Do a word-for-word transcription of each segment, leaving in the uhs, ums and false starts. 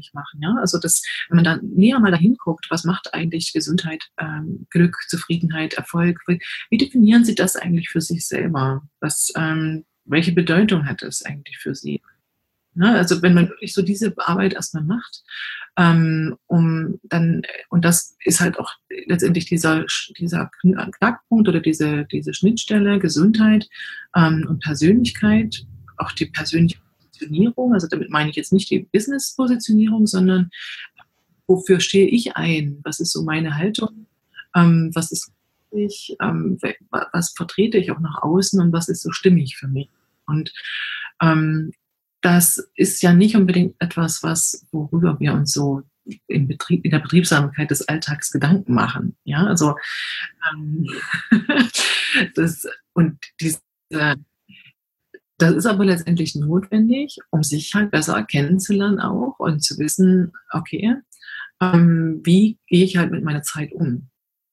eigentlich machen. Ja? Also das, wenn man da näher mal dahin guckt, was macht eigentlich Gesundheit, ähm, Glück, Zufriedenheit, Erfolg? Wie, wie definieren Sie das eigentlich für sich selber? Was, ähm, welche Bedeutung hat es eigentlich für Sie? Ne? Also wenn man wirklich so diese Arbeit erstmal macht, ähm, um dann, und das ist halt auch letztendlich dieser, dieser Knackpunkt oder diese, diese Schnittstelle Gesundheit ähm, und Persönlichkeit, auch die persönliche Positionierung, also damit meine ich jetzt nicht die Business-Positionierung, sondern wofür stehe ich ein? Was ist so meine Haltung? Ähm, was ist ich, ähm, was vertrete ich auch nach außen und was ist so stimmig für mich? Und ähm, das ist ja nicht unbedingt etwas, was, worüber wir uns so im Betrieb, in der Betriebsamkeit des Alltags Gedanken machen. Ja, also ähm, das, und diese, das ist aber letztendlich notwendig, um sich halt besser kennenzulernen auch und zu wissen, okay, ähm, wie gehe ich halt mit meiner Zeit um?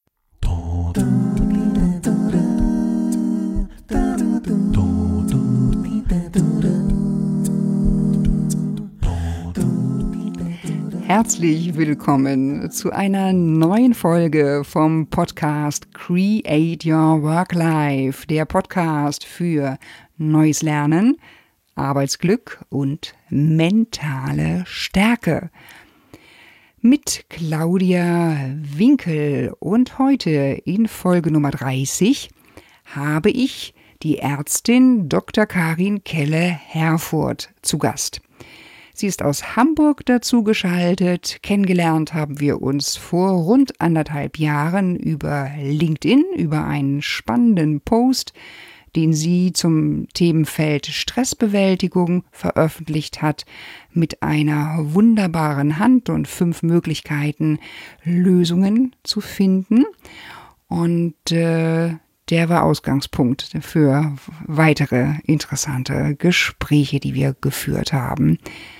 Herzlich willkommen zu einer neuen Folge vom Podcast Create Your Work Life, der Podcast für neues Lernen, Arbeitsglück und mentale Stärke. Mit Claudia Winkel und heute in Folge Nummer dreißig habe ich die Ärztin Doktor Karin Kelle-Herfurth zu Gast. Sie ist aus Hamburg dazu geschaltet. Kennengelernt haben wir uns vor rund anderthalb Jahren über LinkedIn, über einen spannenden Post, den sie zum Themenfeld Stressbewältigung veröffentlicht hat, mit einer wunderbaren Hand und fünf Möglichkeiten, Lösungen zu finden. Und äh, der war Ausgangspunkt für weitere interessante Gespräche, die wir geführt haben.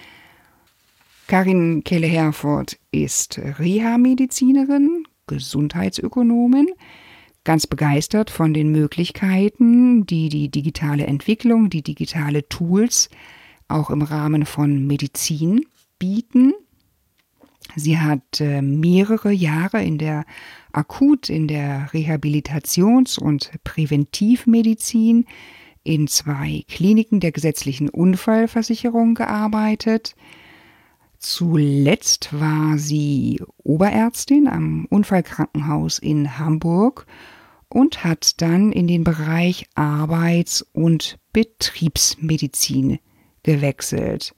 Karin Kelle-Herfurth ist Reha-Medizinerin, Gesundheitsökonomin, ganz begeistert von den Möglichkeiten, die die digitale Entwicklung, die digitale Tools auch im Rahmen von Medizin bieten. Sie hat äh, mehrere Jahre in der Akut-, in der Rehabilitations- und Präventivmedizin in zwei Kliniken der gesetzlichen Unfallversicherung gearbeitet. Zuletzt war sie Oberärztin am Unfallkrankenhaus in Hamburg und hat dann in den Bereich Arbeits- und Betriebsmedizin gewechselt.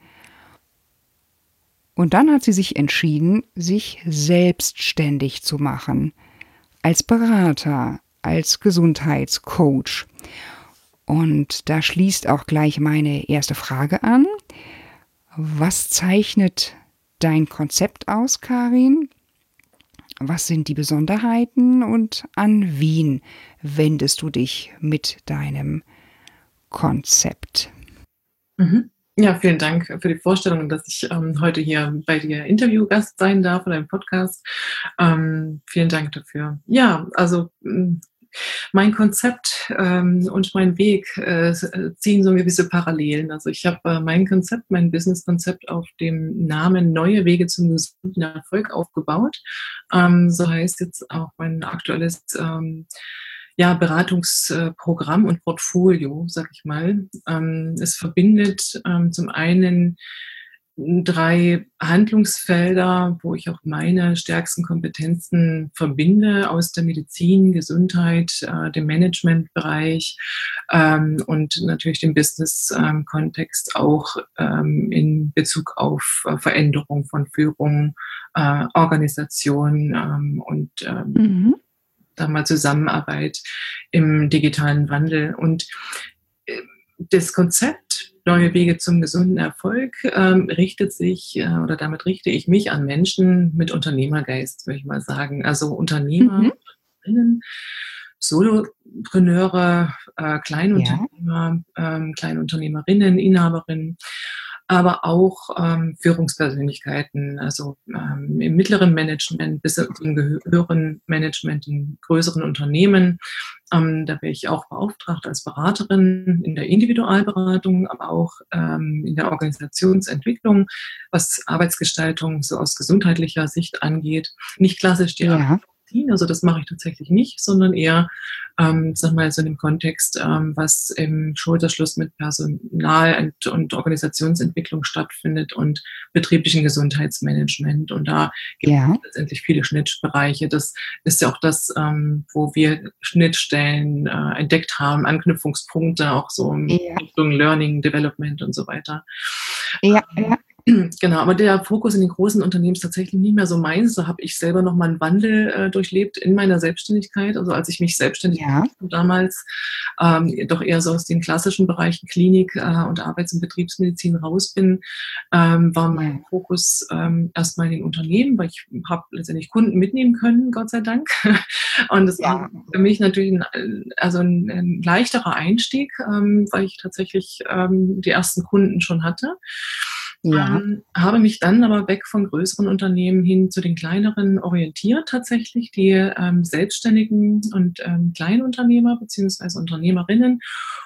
Und dann hat sie sich entschieden, sich selbstständig zu machen, als Berater, als Gesundheitscoach. Und da schließt auch gleich meine erste Frage an. Was zeichnet dein Konzept aus, Karin? Was sind die Besonderheiten und an wen wendest du dich mit deinem Konzept? Mhm. Ja, vielen Dank für die Vorstellung, dass ich ähm, heute hier bei dir Interviewgast sein darf in deinem Podcast. Ähm, vielen Dank dafür. Ja, also mein Konzept ähm, und mein Weg äh, ziehen so gewisse Parallelen. Also ich habe äh, mein Konzept, mein Business-Konzept auf dem Namen Neue Wege zum gesunden Erfolg aufgebaut. Ähm, so heißt jetzt auch mein aktuelles ähm, ja, Beratungsprogramm und Portfolio, sag ich mal. Ähm, es verbindet ähm, zum einen drei Handlungsfelder, wo ich auch meine stärksten Kompetenzen verbinde aus der Medizin, Gesundheit, äh, dem Managementbereich ähm, und natürlich dem Business-Kontext auch ähm, in Bezug auf äh, Veränderung von Führung, äh, Organisation ähm, und ähm, mhm. da mal Zusammenarbeit im digitalen Wandel. Und äh, das Konzept Neue Wege zum gesunden Erfolg ähm, richtet sich, äh, oder damit richte ich mich an Menschen mit Unternehmergeist, würde ich mal sagen. Also Unternehmer, mhm. Solopreneure, äh, Kleinunternehmer, ja. ähm, Kleinunternehmerinnen, Inhaberinnen, aber auch ähm, Führungspersönlichkeiten, also ähm, im mittleren Management bis zum höheren Management in größeren Unternehmen. Ähm, da wäre ich auch beauftragt als Beraterin in der Individualberatung, aber auch ähm, in der Organisationsentwicklung, was Arbeitsgestaltung so aus gesundheitlicher Sicht angeht. Nicht klassisch die Ja. Medizin, also das mache ich tatsächlich nicht, sondern eher, ähm, sag mal, so in dem Kontext, ähm, was im Schulterschluss mit Personal- und, und Organisationsentwicklung stattfindet und betrieblichen Gesundheitsmanagement. Und da gibt Ja. es letztendlich viele Schnittbereiche. Das ist ja auch das, ähm, wo wir Schnittstellen äh, entdeckt haben, Anknüpfungspunkte, auch so in Ja. Richtung Learning, Development und so weiter. Ja, ja. Genau, aber der Fokus in den großen Unternehmen ist tatsächlich nicht mehr so meins. Da habe ich selber noch mal einen Wandel äh, durchlebt in meiner Selbstständigkeit. Also als ich mich selbstständig Ja. gemacht habe damals, ähm, doch eher so aus den klassischen Bereichen Klinik äh, und Arbeits- und Betriebsmedizin raus bin, ähm, war mein Ja. Fokus ähm, erstmal in den Unternehmen, weil ich habe letztendlich Kunden mitnehmen können, Gott sei Dank. Und das war Ja. für mich natürlich ein, also ein, ein leichterer Einstieg, ähm, weil ich tatsächlich ähm, die ersten Kunden schon hatte. Ja. Ähm, habe mich dann aber weg von größeren Unternehmen hin zu den kleineren orientiert tatsächlich, die ähm, Selbstständigen und ähm, Kleinunternehmer beziehungsweise Unternehmerinnen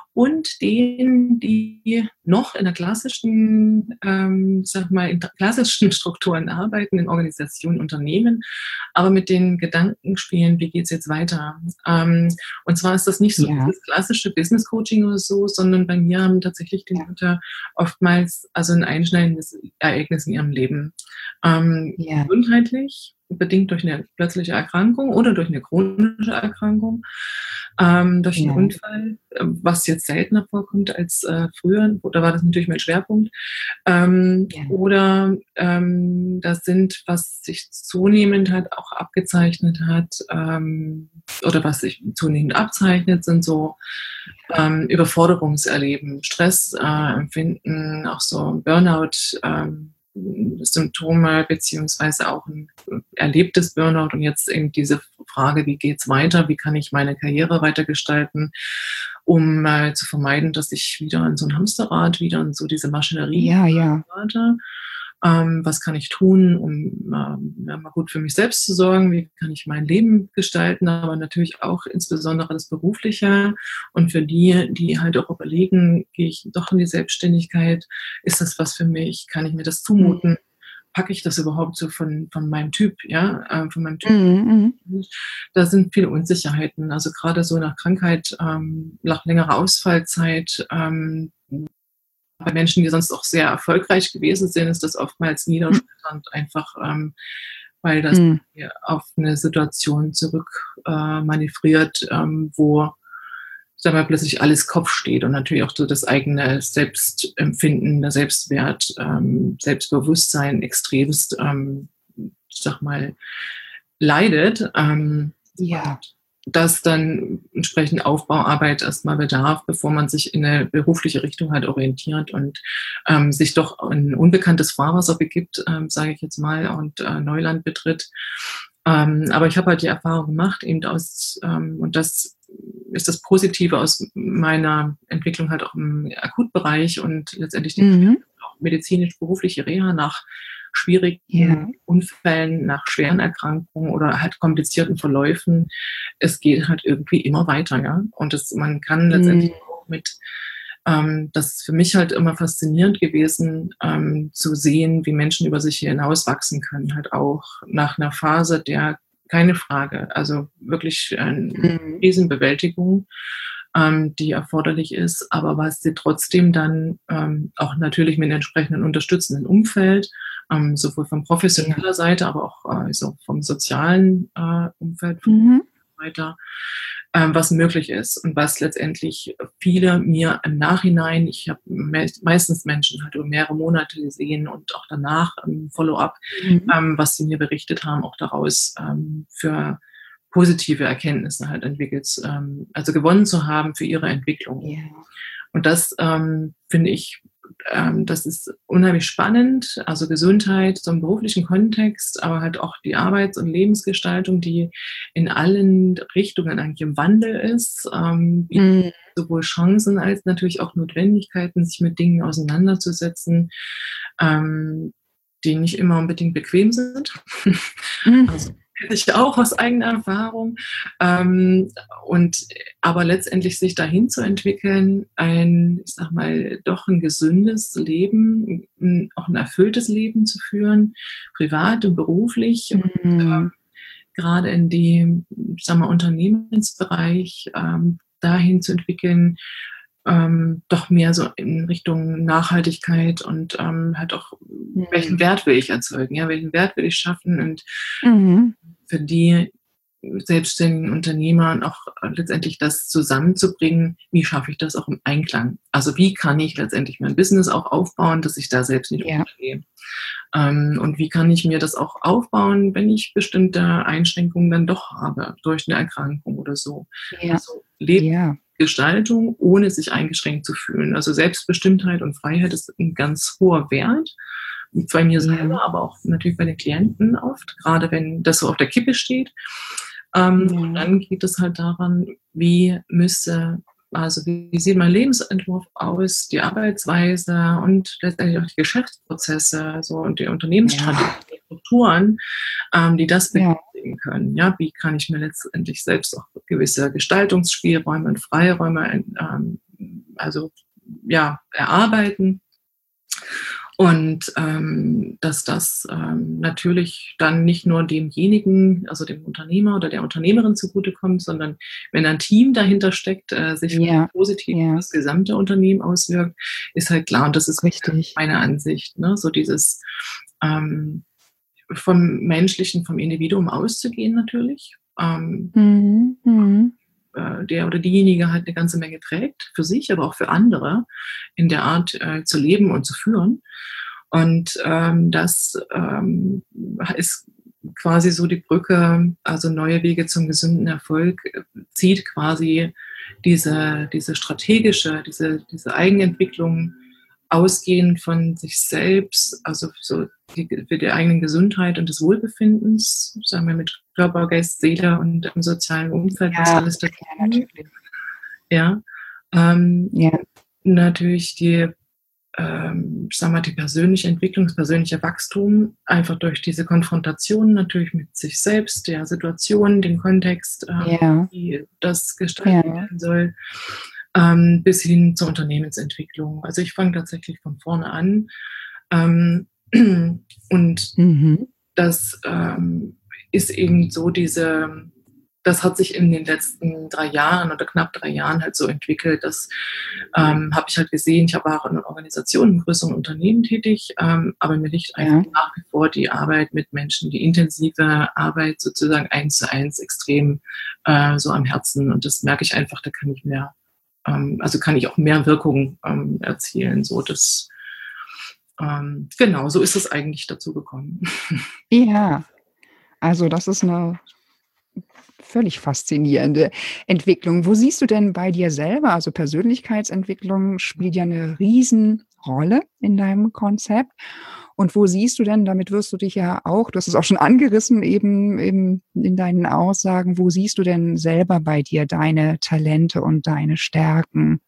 und denen, die noch in der klassischen, ähm, sag mal, in klassischen Strukturen arbeiten, in Organisationen, Unternehmen, aber mit den Gedanken spielen, wie geht's jetzt weiter? Ähm, und zwar ist das nicht so Ja. dieses klassische Business Coaching oder so, sondern bei mir haben tatsächlich die Leute oftmals also ein einschneidendes Ereignis in ihrem Leben. Ähm, Ja. gesundheitlich, bedingt durch eine plötzliche Erkrankung oder durch eine chronische Erkrankung, ähm, durch einen Ja. Unfall, äh, was jetzt seltener vorkommt als äh, früher, da war das natürlich mein Schwerpunkt. Ähm, Ja. oder ähm, das sind, was sich zunehmend halt auch abgezeichnet hat, ähm, oder was sich zunehmend abzeichnet, sind so ähm, Überforderungserleben, Stressempfinden, äh, auch so Burnout, ähm, Symptome beziehungsweise auch ein erlebtes Burnout und jetzt eben diese Frage, wie geht's weiter, wie kann ich meine Karriere weitergestalten, um äh, zu vermeiden, dass ich wieder in so ein Hamsterrad, wieder in so diese Maschinerie Ja, ja. gerate. Ähm, was kann ich tun, um ähm, ja, mal gut für mich selbst zu sorgen? Wie kann ich mein Leben gestalten? Aber natürlich auch insbesondere das Berufliche. Und für die, die halt auch überlegen, gehe ich doch in die Selbstständigkeit? Ist das was für mich? Kann ich mir das Mhm. zumuten? Packe ich das überhaupt so von, von meinem Typ, ja, äh, von meinem Typ? Mhm. Da sind viele Unsicherheiten. Also gerade so nach Krankheit, ähm, nach längerer Ausfallzeit, ähm, bei Menschen, die sonst auch sehr erfolgreich gewesen sind, ist das oftmals niederschmetternd, einfach ähm, weil das Mhm. auf eine Situation zurück äh, manövriert, ähm, wo sagen wir, plötzlich alles Kopf steht und natürlich auch so das eigene Selbstempfinden, der Selbstwert, ähm, Selbstbewusstsein extremst, ähm, ich sag mal, leidet. Ähm, Ja. dass dann entsprechend Aufbauarbeit erstmal bedarf, bevor man sich in eine berufliche Richtung halt orientiert und ähm, sich doch ein unbekanntes Fahrwasser begibt, ähm, sage ich jetzt mal, und äh, Neuland betritt. Ähm, aber ich habe halt die Erfahrung gemacht, eben aus, ähm, und das ist das Positive aus meiner Entwicklung halt auch im Akutbereich und letztendlich den Mhm. auch medizinisch-berufliche Reha nach schwierigen Ja. Unfällen, nach schweren Erkrankungen oder halt komplizierten Verläufen. Es geht halt irgendwie immer weiter, ja. Und das, man kann letztendlich Mhm. auch mit, ähm, das ist für mich halt immer faszinierend gewesen, ähm, zu sehen, wie Menschen über sich hinaus wachsen können, halt auch nach einer Phase der, keine Frage, also wirklich eine Mhm. Riesenbewältigung, ähm, die erforderlich ist, aber was sie trotzdem dann ähm, auch natürlich mit einem entsprechenden unterstützenden Umfeld, ähm, sowohl von professioneller Ja. Seite, aber auch äh, so vom sozialen äh, Umfeld Mhm. weiter, ähm, was möglich ist und was letztendlich viele mir im Nachhinein, ich habe me meistens Menschen halt über mehrere Monate gesehen und auch danach im Follow-up, Mhm. ähm, was sie mir berichtet haben, auch daraus ähm, für positive Erkenntnisse halt entwickelt, ähm, also gewonnen zu haben für ihre Entwicklung. Ja. Und das ähm, finde ich, ähm, das ist unheimlich spannend, also Gesundheit, so im beruflichen Kontext, aber halt auch die Arbeits- und Lebensgestaltung, die in allen Richtungen eigentlich im Wandel ist, ähm, wie Mhm. sowohl Chancen als natürlich auch Notwendigkeiten, sich mit Dingen auseinanderzusetzen, ähm, die nicht immer unbedingt bequem sind. Mhm. Also, kenne ich auch aus eigener Erfahrung. Ähm, und aber letztendlich sich dahin zu entwickeln, ein, ich sage mal, doch ein gesundes Leben, 'n auch ein erfülltes Leben zu führen, privat und beruflich und, Mhm. ähm, grade in dem, ich sage mal, Unternehmensbereich, ähm, dahin zu entwickeln, ähm, doch mehr so in Richtung Nachhaltigkeit und, ähm, halt auch, welchen Mhm. Wert will ich erzeugen, ja? Welchen Wert will ich schaffen und Mhm. für die selbstständigen Unternehmer und auch äh, letztendlich das zusammenzubringen, wie schaffe ich das auch im Einklang? Also, wie kann ich letztendlich mein Business auch aufbauen, dass ich da selbst nicht Ja. untergehe? Ähm, und wie kann ich mir das auch aufbauen, wenn ich bestimmte Einschränkungen dann doch habe durch eine Erkrankung oder so? Ja. Also, Ja. Lebensgestaltung, ohne sich eingeschränkt zu fühlen. Also, Selbstbestimmtheit und Freiheit ist ein ganz hoher Wert bei mir Ja. selber, aber auch natürlich bei den Klienten oft, gerade wenn das so auf der Kippe steht. Ähm, und Ja. dann geht es halt daran, wie müsste also, wie sieht mein Lebensentwurf aus, die Arbeitsweise und letztendlich auch die Geschäftsprozesse, so und die Unternehmensstrategien, Ja. die Strukturen, ähm, die das Ja. begünstigen können. Ja, wie kann ich mir letztendlich selbst auch gewisse Gestaltungsspielräume und Freiräume, ähm, also, ja, erarbeiten? Und, ähm, dass das, ähm, natürlich dann nicht nur demjenigen, also dem Unternehmer oder der Unternehmerin zugutekommt, sondern wenn ein Team dahinter steckt, äh, sich Ja. positiv auf Ja. das gesamte Unternehmen auswirkt, ist halt klar und das ist Richtig. meine Ansicht, ne? So dieses, ähm, vom Menschlichen, vom Individuum auszugehen natürlich, ähm, Mhm. Mhm. äh, der oder diejenige halt eine ganze Menge trägt, für sich, aber auch für andere in der Art, äh, zu leben und zu führen. Und, ähm, das, ähm, ist quasi so die Brücke, also neue Wege zum gesunden Erfolg, äh, zieht quasi diese diese strategische, diese diese Eigenentwicklung ausgehend von sich selbst, also so die für die eigene Gesundheit und des Wohlbefindens, sagen wir mit Körper, Geist, Seele und im sozialen Umfeld, was Ja. alles Ja, dazugehört, natürlich. ja. Ähm, Ja. natürlich die ähm, ich sage mal, die persönliche Entwicklung, das persönliche Wachstum, einfach durch diese Konfrontation natürlich mit sich selbst, der Situation, dem Kontext, ähm, Ja. wie das gestaltet Ja. werden soll, ähm, bis hin zur Unternehmensentwicklung. Also ich fange tatsächlich von vorne an. Ähm, und Mhm. das ähm, ist eben so diese das hat sich in den letzten drei Jahren oder knapp drei Jahren halt so entwickelt, dass ähm, habe ich halt gesehen, ich war auch in einer Organisation, in größeren Unternehmen tätig, ähm, aber mir liegt einfach Ja. nach wie vor die Arbeit mit Menschen, die intensive Arbeit sozusagen eins zu eins extrem äh, so am Herzen. Und das merke ich einfach, da kann ich mehr, ähm, also kann ich auch mehr Wirkung ähm, erzielen. So das, ähm, genau, so ist es eigentlich dazu gekommen. Ja. Also, das ist 'ne völlig faszinierende Entwicklung. Wo siehst du denn bei dir selber, also Persönlichkeitsentwicklung spielt ja 'ne Riesenrolle in deinem Konzept. Und wo siehst du denn, damit wirst du dich ja auch, du hast es auch schon angerissen eben eben in deinen Aussagen, wo siehst du denn selber bei dir deine Talente und deine Stärken?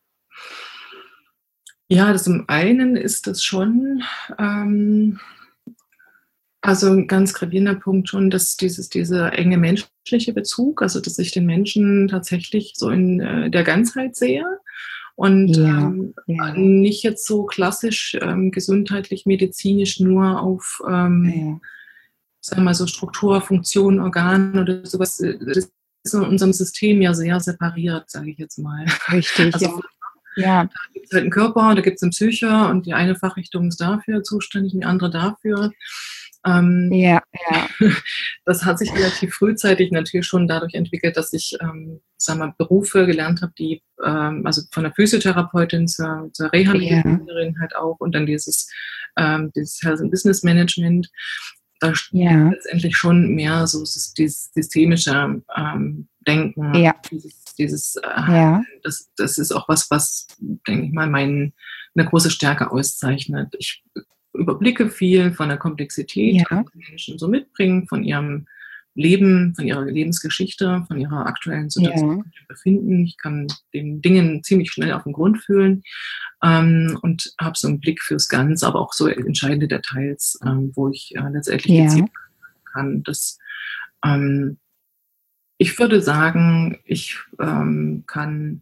Ja, das zum einen ist das schon, ähm also 'n ganz gravierender Punkt schon, dass dieses dieser enge menschliche Bezug, also, dass ich den Menschen tatsächlich so in, äh, der Ganzheit sehe und, Ja, ähm, ja, nicht jetzt so klassisch, ähm, gesundheitlich, medizinisch nur auf, ähm, ja. sagen wir mal so Struktur, Funktion, Organ oder so was. Äh, das ist in unserem System ja sehr separiert, sage ich jetzt mal. Richtig, Also, ja. Ja, da gibt's halt 'n Körper, da gibt's 'ne Psyche und die eine Fachrichtung ist dafür zuständig und die andere dafür. Ähm, ja, ja, Das hat sich relativ frühzeitig natürlich schon dadurch entwickelt, dass ich, ähm, sage mal, Berufe gelernt habe, die, ähm also von der Physiotherapeutin zur zur ja, Rehabilitatorin halt auch und dann dieses ähm, dieses Health and Business Management. Da steckt ja, letztendlich schon mehr so sys dieses systemische, ähm, Denken, ja, dieses dieses, äh ja, das das ist auch was, was, denke ich mal, mein 'ne große Stärke auszeichnet. Ich überblicke viel von der Komplexität, ja, was Menschen so mitbringen, von ihrem Leben, von ihrer Lebensgeschichte, von ihrer aktuellen Situation, Ja. befinden. Ich kann den Dingen ziemlich schnell auf den Grund fühlen, ähm, und habe so einen Blick fürs Ganze, aber auch so entscheidende Details, ähm, wo ich äh, letztendlich Ja. gezielt kann. Das, ähm, ich würde sagen, ich ähm, kann,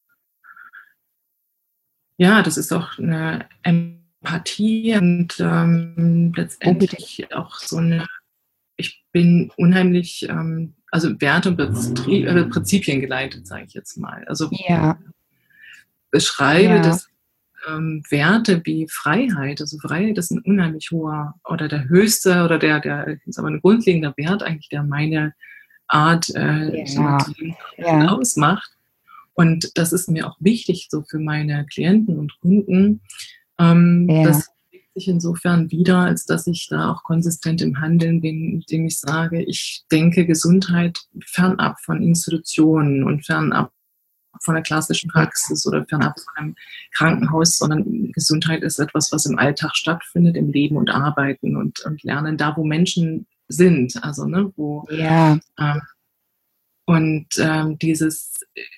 ja, das ist auch eine Empathie und ähm, Unbedingt. letztendlich auch so eine, ich bin unheimlich, ähm, also Werte und Prinzipien, äh, Prinzipien geleitet, sage ich jetzt mal. Also Ja. beschreibe, Ja. dass ähm, Werte wie Freiheit, also Freiheit ist ein unheimlich hoher oder der höchste oder der, der ist aber ein grundlegender Wert eigentlich, der meine Art äh, so Ja. zu leben Ja. ausmacht. Und das ist mir auch wichtig, so für meine Klienten und Kunden. Ähm, Ja. das legt sich insofern wieder, als dass ich da auch konsistent im Handeln bin, indem ich sage, ich denke Gesundheit fernab von Institutionen und fernab von der klassischen Praxis oder fernab von einem Krankenhaus, sondern Gesundheit ist etwas, was im Alltag stattfindet, im Leben und Arbeiten und, und Lernen, da wo Menschen sind. Also, ne, wo, Ja. ähm, und ähm, dieses,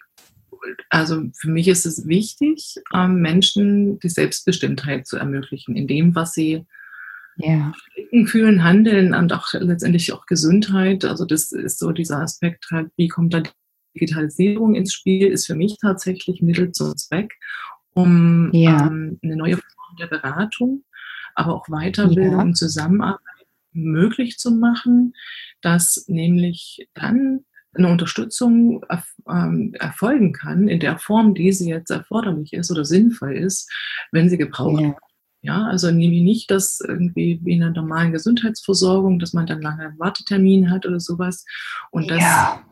also für mich ist es wichtig, ähm, Menschen die Selbstbestimmtheit zu ermöglichen, in dem, was sie Ja. denken, fühlen, handeln und auch letztendlich auch Gesundheit. Also das ist so dieser Aspekt halt, wie kommt da Digitalisierung ins Spiel, ist für mich tatsächlich Mittel zum Zweck, um Ja. ähm, eine neue Form der Beratung, aber auch Weiterbildung Ja. und Zusammenarbeit möglich zu machen, dass nämlich dann eine Unterstützung erf ähm, erfolgen kann in der Form, die sie jetzt erforderlich ist oder sinnvoll ist, wenn sie gebraucht Ja. wird. Ja, also nehme ich nicht das irgendwie wie in einer normalen Gesundheitsversorgung, dass man dann lange einen Wartetermin hat oder sowas und das Ja.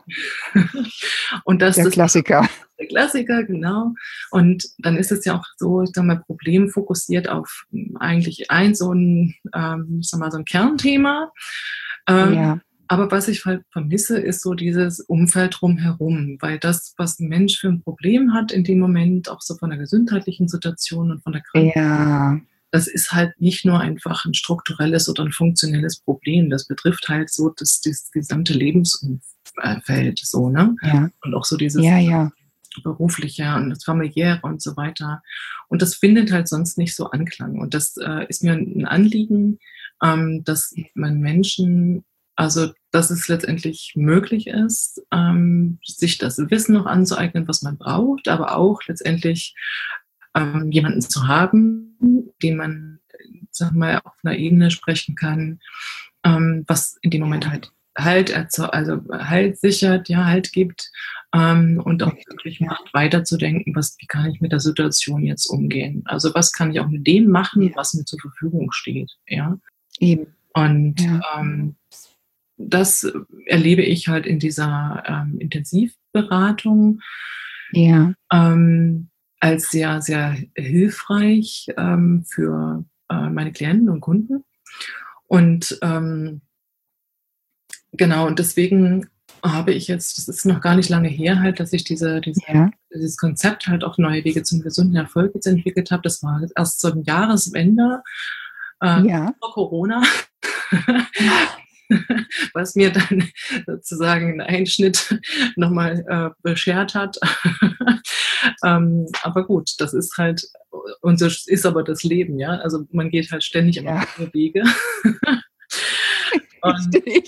und dass Der das Klassiker. der Klassiker, genau. Und dann ist es ja auch so, ich sage mal, problemfokussiert auf hm, eigentlich ein so ein, ähm, ich sage mal, so ein Kernthema. Ähm, Ja. aber was ich halt vermisse, ist so dieses Umfeld drumherum, weil das, was ein Mensch für ein Problem hat in dem Moment, auch so von der gesundheitlichen Situation und von der Krankheit, Ja. das ist halt nicht nur einfach ein strukturelles oder ein funktionelles Problem. Das betrifft halt so das, das gesamte Lebensumfeld, so, ne? Ja. Und auch so dieses Ja, ja. berufliche und das familiäre und so weiter. Und das findet halt sonst nicht so Anklang. Und das äh, ist mir ein Anliegen, ähm, dass man Menschen, also dass es letztendlich möglich ist, ähm, sich das Wissen noch anzueignen, was man braucht, aber auch letztendlich ähm, jemanden zu haben, den man, sag mal, auf einer Ebene sprechen kann, ähm, was in dem Moment Ja. halt Halt, erzo- also Halt sichert, ja, Halt gibt, ähm, und auch Richtig, wirklich ja. macht, weiterzudenken, was, wie kann ich mit der Situation jetzt umgehen? Also was kann ich auch mit dem machen, Ja. was mir zur Verfügung steht, ja? Eben. Und Ja. ähm, das erlebe ich halt in dieser ähm, Intensivberatung Ja. ähm, als sehr, sehr hilfreich ähm, für äh, meine Klienten und Kunden. Und ähm, genau, und deswegen habe ich jetzt, das ist noch gar nicht lange her, halt, dass ich diese, diese, Ja. dieses Konzept halt auch neue Wege zum gesunden Erfolg jetzt entwickelt habe. Das war erst zum Jahresende, äh, Ja. vor Corona, was mir dann sozusagen einen Einschnitt nochmal äh, beschert hat. ähm, aber gut, das ist halt, und so ist aber das Leben, ja. Also man geht halt ständig immer Ja. neue Wege. Und Richtig.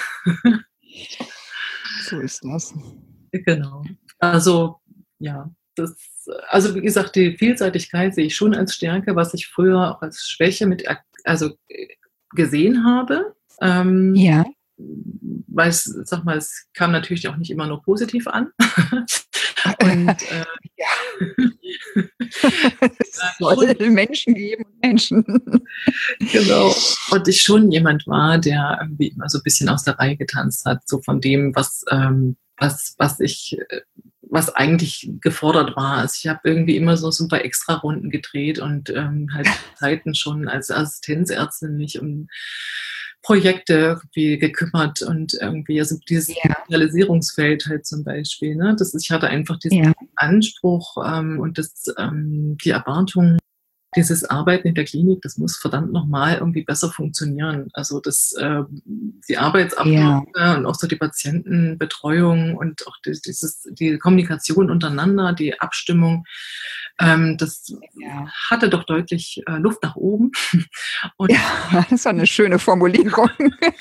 So ist das. genau. Also, ja, das, also wie gesagt, die Vielseitigkeit sehe ich schon als Stärke, was ich früher auch als Schwäche mit, er- also äh, gesehen habe. Ähm, Ja. weil es, sag mal, es kam natürlich auch nicht immer nur positiv an. Und äh, Ja. Es äh, soll schon, Menschen geben und Menschen. genau. Und ich schon jemand war, der irgendwie immer so ein bisschen aus der Reihe getanzt hat, so von dem, was, ähm, was, was ich, äh, was eigentlich gefordert war. Also ich habe irgendwie immer so super Extra-Runden gedreht und ähm, halt Zeiten schon als Assistenzärztin mich um Projekte irgendwie gekümmert und irgendwie, also dieses Ja. Digitalisierungsfeld halt zum Beispiel, ne? Das, ich hatte einfach diesen Ja. Anspruch ähm, und das, ähm, die Erwartung, dieses Arbeiten in der Klinik, das muss verdammt nochmal irgendwie besser funktionieren. Also das, äh, die Arbeitsabläufe Ja. und auch so die Patientenbetreuung und auch die, dieses, die Kommunikation untereinander, die Abstimmung, ähm, das Ja. hatte doch deutlich äh, Luft nach oben. Und, Ja, das war eine schöne Formulierung.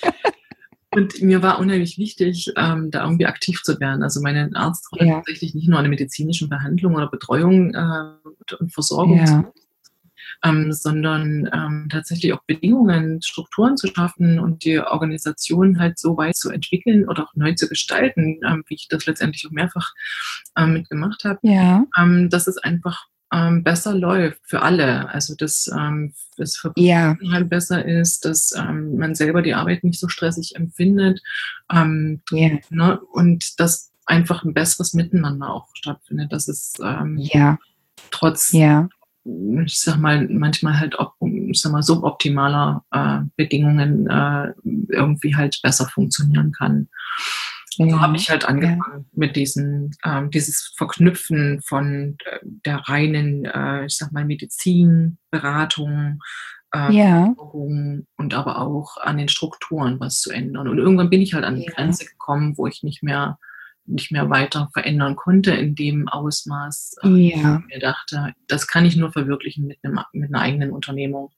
und mir war unheimlich wichtig, ähm, da irgendwie aktiv zu werden. Also meine Arztrolle Ja. tatsächlich nicht nur eine medizinische Behandlung oder Betreuung äh, und Versorgung, Ja. Ähm, sondern ähm, tatsächlich auch Bedingungen, Strukturen zu schaffen und die Organisation halt so weit zu entwickeln oder auch neu zu gestalten, ähm, wie ich das letztendlich auch mehrfach ähm, mitgemacht habe, Ja. ähm, dass es einfach ähm, besser läuft für alle. Also dass ähm, das Ja. Vertrauen halt besser ist, dass ähm, man selber die Arbeit nicht so stressig empfindet, ähm, Ja. ne? Und dass einfach ein besseres Miteinander auch stattfindet, dass es ähm, Ja. trotz Ja. ich sag mal, manchmal halt auch, ich sag mal, suboptimaler äh, Bedingungen äh, irgendwie halt besser funktionieren kann. So Ja. habe ich halt Ja. angefangen mit diesem, ähm, dieses Verknüpfen von äh, der reinen, äh, ich sag mal, Medizin, Beratung, äh, Ja. Versorgung und aber auch an den Strukturen was zu ändern. Und irgendwann bin ich halt an die Ja. Grenze gekommen, wo ich nicht mehr nicht mehr weiter verändern konnte in dem Ausmaß, äh, Ja. ich mir dachte, das kann ich nur verwirklichen mit einem mit einer eigenen Unternehmung.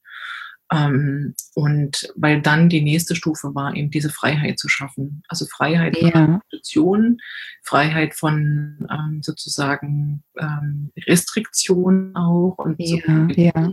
Ähm, und weil dann die nächste Stufe war, eben diese Freiheit zu schaffen. Also Freiheit von Ja. Institutionen, Freiheit von ähm, sozusagen ähm, Restriktionen auch und so Ja. Ja.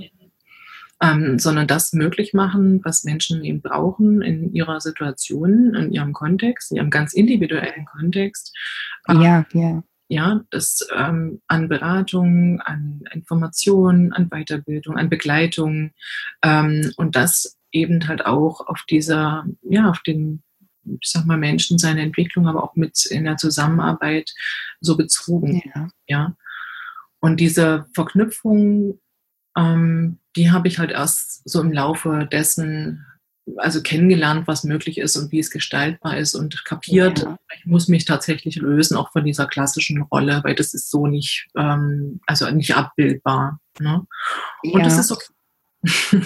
ähm, sondern das möglich machen, was Menschen eben brauchen in ihrer Situation, in ihrem Kontext, in ihrem ganz individuellen Kontext. Ja. Ja. Ja, das ähm, an Beratung, an Informationen, an Weiterbildung, an Begleitung ähm, und das eben halt auch auf dieser, ja, auf den, ich sag mal, Menschen, seine Entwicklung, aber auch mit in der Zusammenarbeit so bezogen. Ja. Ja. Und diese Verknüpfung, ähm, die habe ich halt erst so im Laufe dessen, also kennengelernt, was möglich ist und wie es gestaltbar ist und kapiert, Ja. ich muss mich tatsächlich lösen, auch von dieser klassischen Rolle, weil das ist so nicht, ähm, also nicht abbildbar. Ne? Und das Ja. ist okay.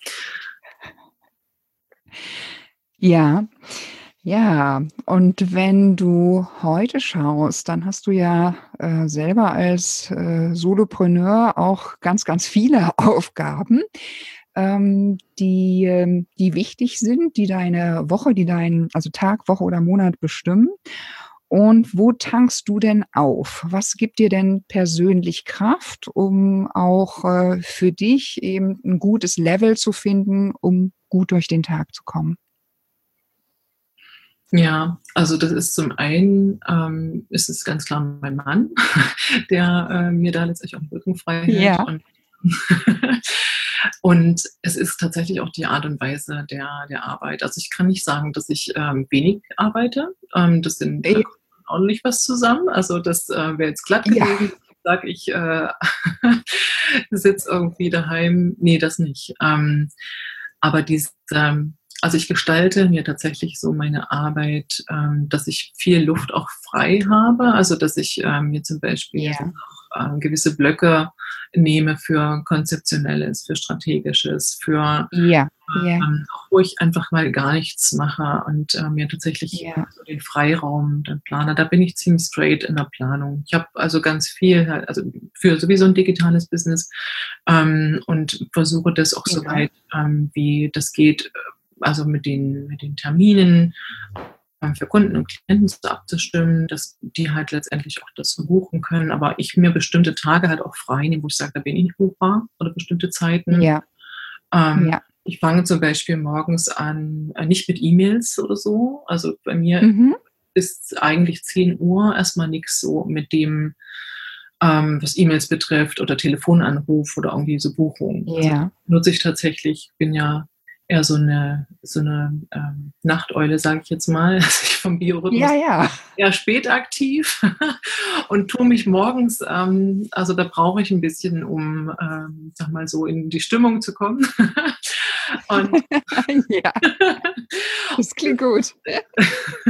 Ja. Ja, und wenn du heute schaust, dann hast du ja, äh, selber als, äh, Solopreneur auch ganz, ganz viele Aufgaben, ähm, die ähm, die wichtig sind, die deine Woche, die deinen also Tag, Woche oder Monat bestimmen. Und wo tankst du denn auf? Was gibt dir denn persönlich Kraft, um auch, äh, für dich eben 'n gutes Level zu finden, um gut durch den Tag zu kommen? Ja, also das ist zum einen, ähm, ist es ganz klar mein Mann, der, äh, mir da letztendlich auch den Rücken frei hält Ja. und und es ist tatsächlich auch die Art und Weise der der Arbeit. Also, ich kann nicht sagen, dass ich, ähm, wenig arbeite. Ähm, das sind da J kommt ordentlich was zusammen. Also, das, äh, wäre jetzt glatt Ja. gelogen, sage ich, äh, sitze irgendwie daheim. Ne, das nicht. Ähm, aber diese also, ich gestalte mir tatsächlich so meine Arbeit, ähm, dass ich viel Luft auch frei habe. Also, dass ich, ähm, mir zum Beispiel jetzt Ja. auch, ähm, gewisse Blöcke nehme für Konzeptionelles, für Strategisches, für, Ja, ja. ähm, auch wo ich einfach mal gar nichts mache und, äh, mir tatsächlich Ja. so den Freiraum dann plane. Da bin ich ziemlich straight in der Planung. Ich habe also ganz viel halt also für sowieso 'n digitales Business, ähm, und versuche das auch so Ja. weit, ähm, wie das geht, äh, also mit den mit den Terminen, ähm, für Kunden und Klienten so abzustimmen, dass die halt letztendlich auch das so buchen können, aber ich mir bestimmte Tage halt auch frei nehme, wo ich sage, da bin ich nicht buchbar oder bestimmte Zeiten. Ja. Ähm, Ja. ich fange zum Beispiel morgens an, äh, nicht mit E-Mails oder so. Also, bei mir Mhm. ist eigentlich zehn Uhr erst mal nix so mit dem, ähm, was E-Mails betrifft oder Telefonanruf oder irgendwie so Buchungen. Also, Ja. nutze ich tatsächlich bin ja eher so 'ne so 'ne, ähm, Nachteule, sage ich jetzt mal. Also, ich vom Biorhythmus Ja, ja. eher spät aktiv und tue mich morgens ähm, also, da brauche ich 'n bisschen, um, ähm, sage mal so, in die Stimmung zu kommen. Und Ja. Das klingt gut.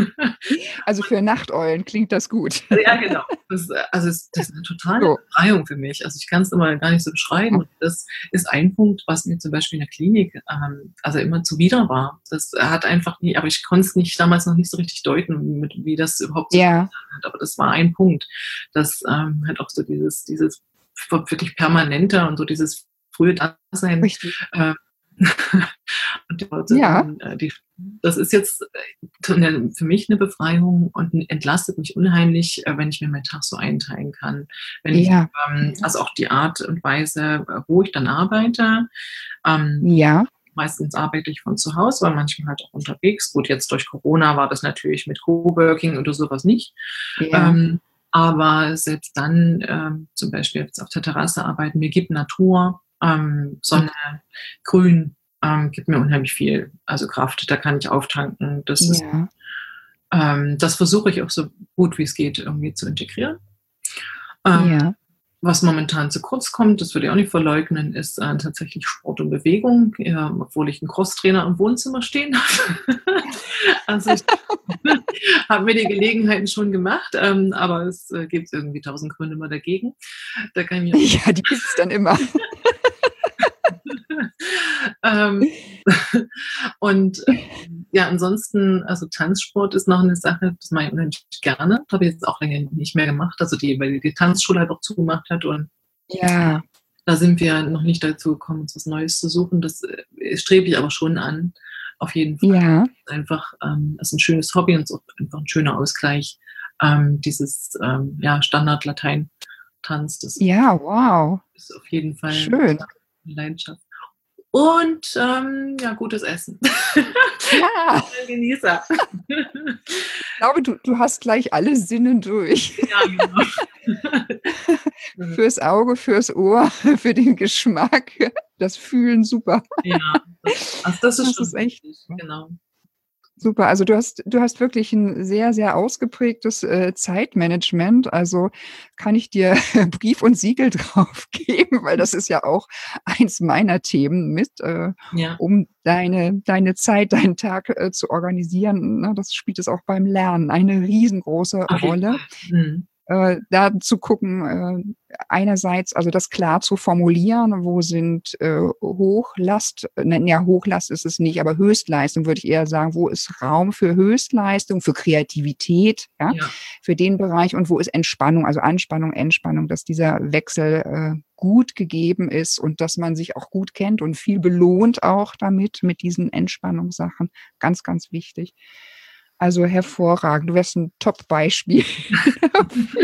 Also für Nachteulen klingt das gut. Ja, genau. Das, äh, also es, das ist eine totale So. Befreiung für mich. Also ich kann es immer gar nicht so beschreiben. Ja. Und das ist ein Punkt, was mir zum Beispiel in der Klinik ähm, also immer zuwider war. Das hat einfach nie, aber ich konnte es nicht damals noch nicht so richtig deuten, mit, wie das überhaupt so Ja. hat. Aber das war ein Punkt, dass ähm, halt auch so dieses, dieses wirklich permanente und so dieses frühe Dasein. Richtig. Äh, und die Leute, Ja. äh, die, das ist jetzt äh, für mich eine Befreiung und entlastet mich unheimlich, äh, wenn ich mir meinen Tag so einteilen kann. Wenn ich, Ja. ähm, also auch die Art und Weise, äh, wo ich dann arbeite. Ähm, Ja. Meistens arbeite ich von zu Hause, aber manchmal halt auch unterwegs. Gut, jetzt durch Corona war das natürlich mit Coworking oder sowas nicht. Ja. Ähm, aber selbst dann, ähm, zum Beispiel jetzt auf der Terrasse arbeiten, mir gibt Natur, ähm, Sonne, Grün, ähm, gibt mir unheimlich viel, also Kraft, da kann ich auftanken. Das ist, Ja. ähm, das versuche ich auch so gut wie es geht irgendwie zu integrieren. Ähm, Ja. Was momentan zu kurz kommt, das würde ich auch nicht verleugnen, ist äh, tatsächlich Sport und Bewegung, äh, obwohl ich einen Crosstrainer im Wohnzimmer stehen habe. Also ich habe mir die Gelegenheiten schon gemacht, ähm, aber es äh, gibt irgendwie tausend Gründe immer dagegen. Da kann ich mich Ja, die gibt's dann immer. ähm, und ähm, ja, ansonsten, also Tanzsport ist noch eine Sache, das mache ich unheimlich gerne. Habe ich jetzt auch länger nicht mehr gemacht, also die, weil die Tanzschule halt auch zugemacht hat und Ja. da sind wir noch nicht dazu gekommen, uns was Neues zu suchen. Das äh, strebe ich aber schon an, auf jeden Fall. Ja. Einfach, ähm, es ist ein schönes Hobby und es ist auch einfach ein schöner Ausgleich. Ähm, dieses ähm, ja, Standard-Latein-Tanz, das Ja, wow. ist auf jeden Fall Schön. eine Leidenschaft. Und ähm, ja, gutes Essen. Ja. Ein Genießer. Ich glaube, du, du hast gleich alle Sinne durch. Ja, genau. Fürs Auge, fürs Ohr, für den Geschmack, das Fühlen, super. Ja, das, also das ist Das schon ist echt wichtig, genau. super. Also du hast du hast wirklich ein sehr, sehr ausgeprägtes, äh, Zeitmanagement. Also, kann ich dir Brief und Siegel drauf geben, weil das ist ja auch eins meiner Themen mit, äh, Ja, um deine deine Zeit, deinen Tag, äh, zu organisieren, ne? Das spielt es auch beim Lernen eine riesengroße auf jeden Rolle. Fall. Mhm. Äh, da zu gucken, äh, einerseits also das klar zu formulieren, wo sind, äh, Hochlast äh, ne, ja, Hochlast ist es nicht, aber Höchstleistung würde ich eher sagen, wo ist Raum für Höchstleistung, für Kreativität, ja, Ja, für den Bereich und wo ist Entspannung, also Anspannung, Entspannung, dass dieser Wechsel, äh, gut gegeben ist und dass man sich auch gut kennt und viel belohnt auch damit, mit diesen Entspannungssachen. Ganz, ganz wichtig. Also hervorragend. Du wärst ein Top-Beispiel dafür.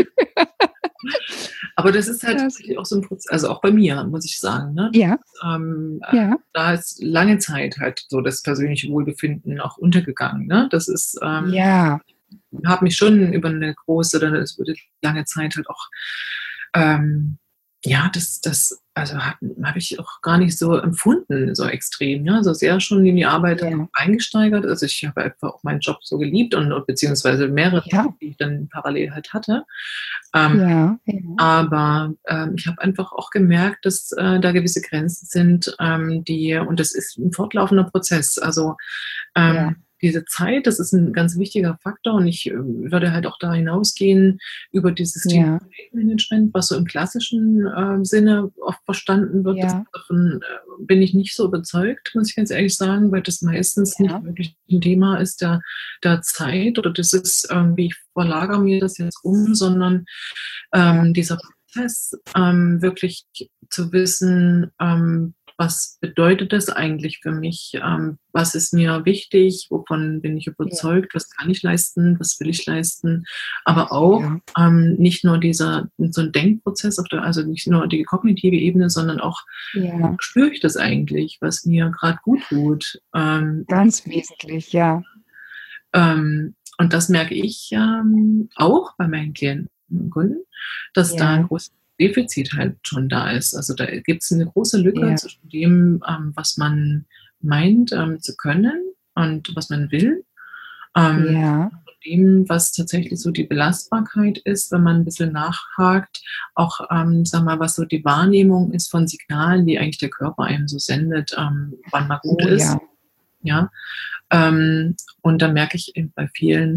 aber das ist halt Das tatsächlich auch so ein Prozess, also auch bei mir, muss ich sagen, ne? ja, Ähm, äh, ja, da ist lange Zeit halt so das persönliche Wohlbefinden auch untergegangen, ne? Das ist, ähm, ja, habe mich schon über eine große oder es wurde lange Zeit halt auch, ähm, ja, das, das, also habe hab ich auch gar nicht so empfunden, so extrem, ja, also sehr schon in die Arbeit dann ja, auch eingesteigert. Also ich habe einfach auch meinen Job so geliebt und beziehungsweise mehrere ja, Jobs, die ich dann parallel halt hatte. Ähm, ja, ja, aber ähm, ich habe einfach auch gemerkt, dass äh, da gewisse Grenzen sind, ähm, die, und das ist ein fortlaufender Prozess. Also ja, ähm, diese Zeit, das ist ein ganz wichtiger Faktor und ich äh, würde halt auch da hinausgehen über dieses Thema ja, Projektmanagement, was so im klassischen äh, Sinne oft verstanden wird. Das, ja, davon äh, bin ich nicht so überzeugt, muss ich ganz ehrlich sagen, weil das meistens nicht ja, wirklich ein Thema ist der, der Zeit oder das ist irgendwie, ich verlagere mir das jetzt um, sondern ja, ähm, dieser Prozess, ähm, wirklich zu wissen, ähm, was bedeutet das eigentlich für mich? Ähm, was ist mir wichtig? Wovon bin ich ja, überzeugt? Was kann ich leisten? Was will ich leisten? Aber auch ja, ähm, nicht nur dieser so ein Denkprozess, auf der, also nicht nur die kognitive Ebene, sondern auch ja, spüre ich das eigentlich, was mir gerade gut tut? Ähm, ganz wesentlich, ja, ähm, und das merke ich ähm, auch bei meinen Klienten und Kunden, dass da ein ja, großes Defizit halt schon da ist. Also da gibt es eine große Lücke ja, zwischen dem, ähm, was man meint ähm, zu können und was man will, ähm, ja, und dem, was tatsächlich so die Belastbarkeit ist, wenn man ein bisschen nachhakt, auch, ähm, sag mal, was so die Wahrnehmung ist von Signalen, die eigentlich der Körper einem so sendet, ähm, wann mal gut oh ist. ja, Ja, ähm, und da merke ich eben bei vielen,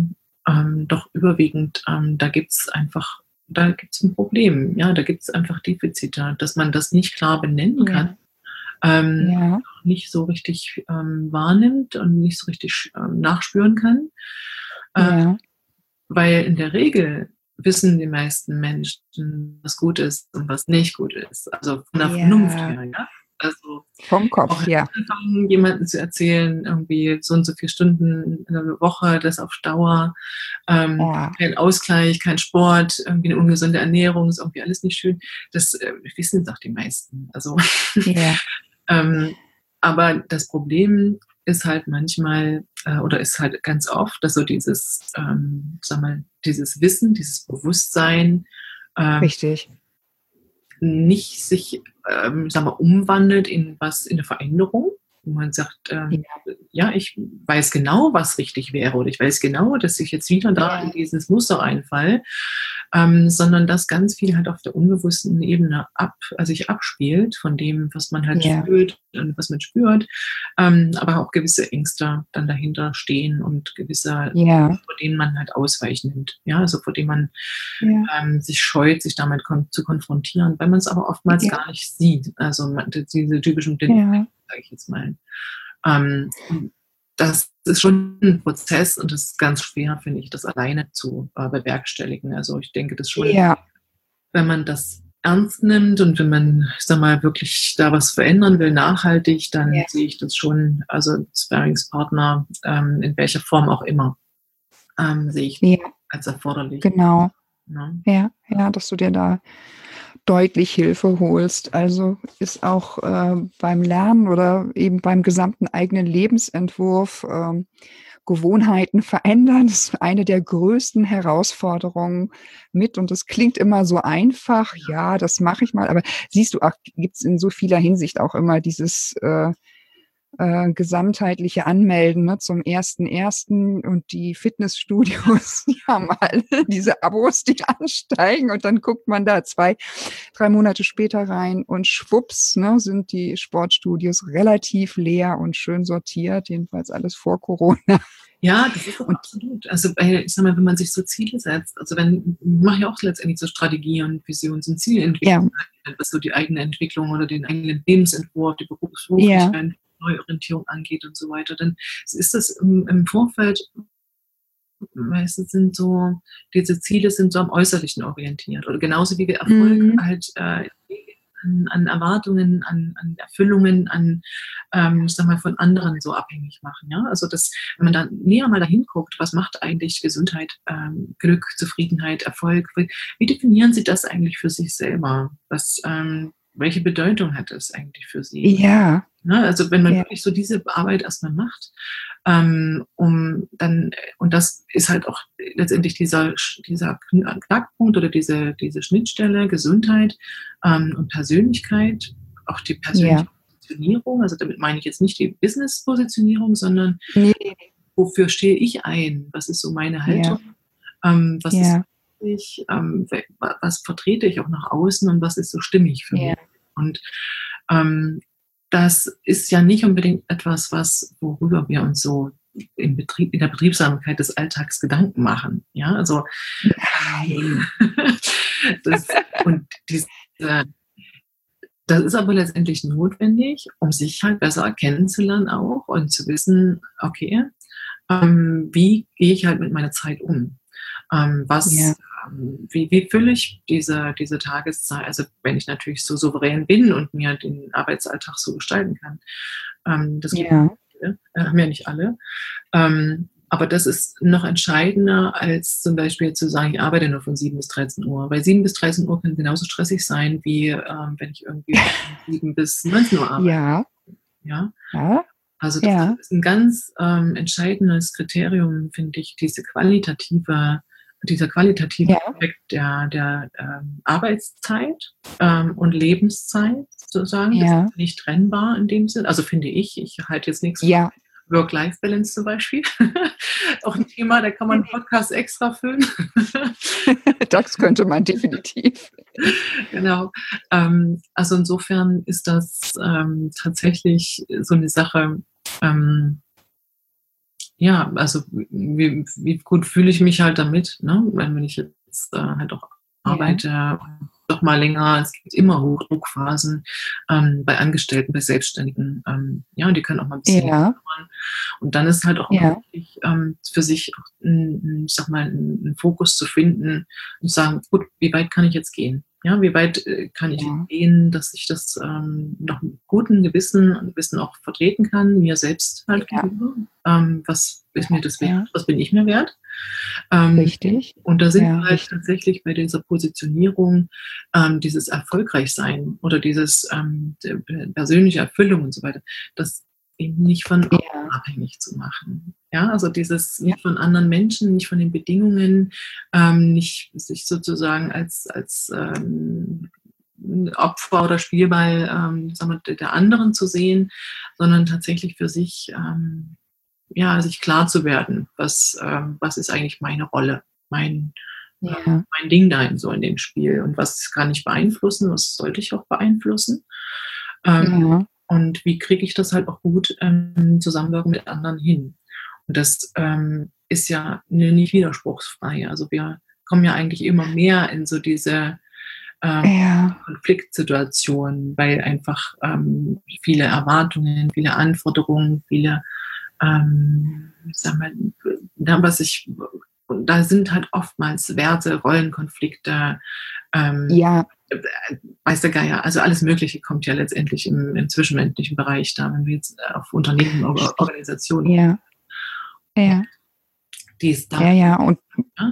ähm, doch überwiegend, ähm, da gibt's einfach da gibt's 'n Problem. Ja, da gibt's einfach Defizite, dass man das nicht klar benennen kann, Ja. ähm, Ja. auch nicht so richtig, ähm, wahrnimmt und nicht so richtig sch ähm, nachspüren kann. Äh, Ja. weil in der Regel wissen die meisten Menschen, was gut ist und was nicht gut ist, also von der Vernunft Ja. her, ja? Also, Vom auch Kopf, ja. jemandem zu erzählen, irgendwie so und so viele Stunden in der Woche, das auf Dauer, ähm, Ja. kein Ausgleich, kein Sport, irgendwie 'ne ungesunde Ernährung, ist irgendwie alles nicht schön. Das, äh, wissen doch die meisten. Also, Ja. ähm, aber das Problem ist halt manchmal, äh, oder ist halt ganz oft, dass so dieses, ähm, sage mal, dieses Wissen, dieses Bewusstsein, ähm Richtig. nicht sich, ähm, sage mal, umwandelt in was in 'ne Veränderung, wo man sagt, ähm: Ja. „Ja, ich weiß genau, was richtig wäre oder ich weiß genau, dass ich jetzt wieder da in Ja. dieses Muster reinfalle“, ähm, sondern dass ganz viel halt auf der unbewussten Ebene ab äh, sich abspielt von dem, was man halt Ja. fühlt und was man spürt, ähm, aber auch gewisse Ängste dann dahinter stehen und gewisse, Ja. vor denen man halt Ausweichen nimmt, ja, also vor denen man, Ja. ähm, sich scheut, sich damit kon zu konfrontieren, weil man's aber oftmals Ja. gar nicht sieht. Also, man d diese typischen blinden Flecken, Ja. sage ich jetzt mal. Ähm, und das ist schon 'n Prozess und das ist ganz schwer, finde ich, das alleine zu, äh, bewerkstelligen. Also, ich denke, das schon, Ja. wenn man das ernst nimmt und wenn man, ich sage mal, wirklich da was verändern will, nachhaltig, dann Ja. sehe ich das schon, also Sparringspartner, ähm, in welcher Form auch immer, ähm, sehe ich Ja. als erforderlich, Genau. ne? Ja, ja, dass du dir da deutlich Hilfe holst. Also, ist auch, äh, beim Lernen oder eben beim gesamten eigenen Lebensentwurf, ähm, Gewohnheiten verändern, ist eine der größten Herausforderungen mit und das klingt immer so einfach: Ja. „Ja, das mache ich mal“, aber siehst du, ach, gibt's in so vieler Hinsicht auch immer dieses, äh, äh, gesamtheitliche Anmelden, ne, zum ersten ersten und die Fitnessstudios, die haben alle diese Abos, die ansteigen und dann guckt man da zwei, drei Monate später rein und schwupps, ne, sind die Sportstudios relativ leer und schön sortiert, jedenfalls alles vor Corona. Ja, das ist doch Und absolut. Also, weil ich sage mal, wenn man sich so Ziele setzt, also wenn mache ja auch letztendlich so Strategie und Visions und Zielentwicklung, Ja. was so die eigene Entwicklung oder den eigenen Lebensentwurf, die Ja. berufliche Neuorientierung angeht und so weiter, dann ist das im im Vorfeld meistens sind so diese Ziele sind so am Äußerlichen orientiert oder genauso wie der Erfolg Mhm. halt, äh, an an Erwartungen, an an Erfüllungen, an, ähm, ich sage mal, von anderen so abhängig machen, ja? Also, das wenn man dann näher mal da hinguckt, was macht eigentlich Gesundheit, ähm, Glück, Zufriedenheit, Erfolg? Wie wie definieren Sie das eigentlich für sich selber? Was, ähm welche Bedeutung hat das eigentlich für Sie? Ja. Ne, also, wenn man Ja. wirklich so diese Arbeit erst mal macht, ähm, um dann und das ist halt auch letztendlich dieser sch dieser Kn Knackpunkt oder diese diese Schnittstelle Gesundheit, ähm, und Persönlichkeit, auch die persönliche Ja. Positionierung. Also, damit meine ich jetzt nicht die Business-Positionierung, sondern Ne, ne, ne. wofür stehe ich ein? Was ist so meine Ja. Haltung? Ähm, was ist Ja. ich, ähm, we wa was vertrete ich auch nach außen und was ist so stimmig für Ja. mich? Und, ähm, das ist ja nicht unbedingt etwas, was worüber wir uns so im Betrieb in der Betriebsamkeit des Alltags Gedanken machen, ja? Also, ähm, Nein. das und diese das ist aber letztendlich notwendig, um sich halt besser kennenzulernen auch und zu wissen: „Okay, ähm, wie gehe ich halt mit meiner Zeit um? Ähm, Ja. was ähm, wie wie fülle ich diese diese Tageszei also, wenn ich natürlich so souverän bin und mir den Arbeitsalltag so gestalten kann.“ Ähm, das gibt Ja. äh, haben ja nicht alle. Ähm, aber das ist noch entscheidender, als zum Beispiel zu sagen: „Ich arbeite nur von sieben bis dreizehn Uhr“, weil sieben bis dreizehn Uhr können genauso stressig sein, wie, ähm, wenn ich irgendwie von sieben bis neunzehn Uhr arbeite, Ja. ja? Ja. Also, das Ja. ist 'n ganz, ähm, entscheidendes Kriterium, finde ich, diese qualitative dieser qualitative Ja. Aspekt der der, ähm, Arbeitszeit, ähm, und Lebenszeit sozusagen. Das Ja. ist nicht trennbar in dem Sinn. Also, finde ich. Ich halte jetzt nix von Ja. Work-Life-Balance zum Beispiel. Auch 'n Thema, da kann Ne, man 'n ne. Podcast extra füllen. Das könnte man definitiv. Genau. Ähm, also, insofern ist das, ähm, tatsächlich so 'ne Sache, ähm ja, also wie, wie gut fühle ich mich halt damit, ne? Wenn, wenn ich jetzt äh, halt auch Ja. arbeite, doch mal länger, es gibt immer Hochdruckphasen ähm, bei Angestellten, bei Selbstständigen, ähm, ja, und die können auch mal ein bisschen länger Ja. dauern. Und dann ist halt auch immer Ja. wichtig, ähm, für sich auch, n- ich sag mal, einen einen Fokus zu finden und sagen, gut, wie weit kann ich jetzt gehen? Ja, wie weit äh, kann ich Ja. gehen, dass ich das ähm, noch mit gutem Gewissen und Wissen auch vertreten kann, mir selbst halt Ja. gegenüber. Ähm, was ist mir das wert? Ja. Was bin ich mir wert? Ähm, Richtig. und da sind Ja, wir halt richtig. tatsächlich bei dieser Positionierung, ähm, dieses Erfolgreichsein oder dieses ähm, der- persönliche Erfüllung und so weiter, das eben nicht von außen Ja. abhängig zu machen. Ja, also dieses Ja. nicht von anderen Menschen, nicht von den Bedingungen, ähm, nicht sich sozusagen als, als ähm, Opfer oder Spielball ähm, sagen wir, der anderen zu sehen, sondern tatsächlich für sich ähm, ja, sich klar zu werden, was, ähm, was ist eigentlich meine Rolle, mein, äh, Ja. mein Ding da in so in dem Spiel und was kann ich beeinflussen, was sollte ich auch beeinflussen ähm, Ja. und wie kriege ich das halt auch gut ähm, zusammenwirken mit anderen hin. Und das ähm, ist ja ne- nicht widerspruchsfrei. Also wir kommen ja eigentlich immer mehr in so diese ähm, Ja. Konfliktsituationen, weil einfach ähm, viele Erwartungen, viele Anforderungen, viele ähm, ich sag mal, da, was ich, da sind halt oftmals Werte, Rollenkonflikte, ähm, Ja. weiß der Geier, also alles Mögliche kommt ja letztendlich im, im zwischenmenschlichen Bereich da, wenn wir jetzt auf Unternehmen oder Richtig. Organisationen gucken, Ja. Ja. die es da Ja, ja. Und ja,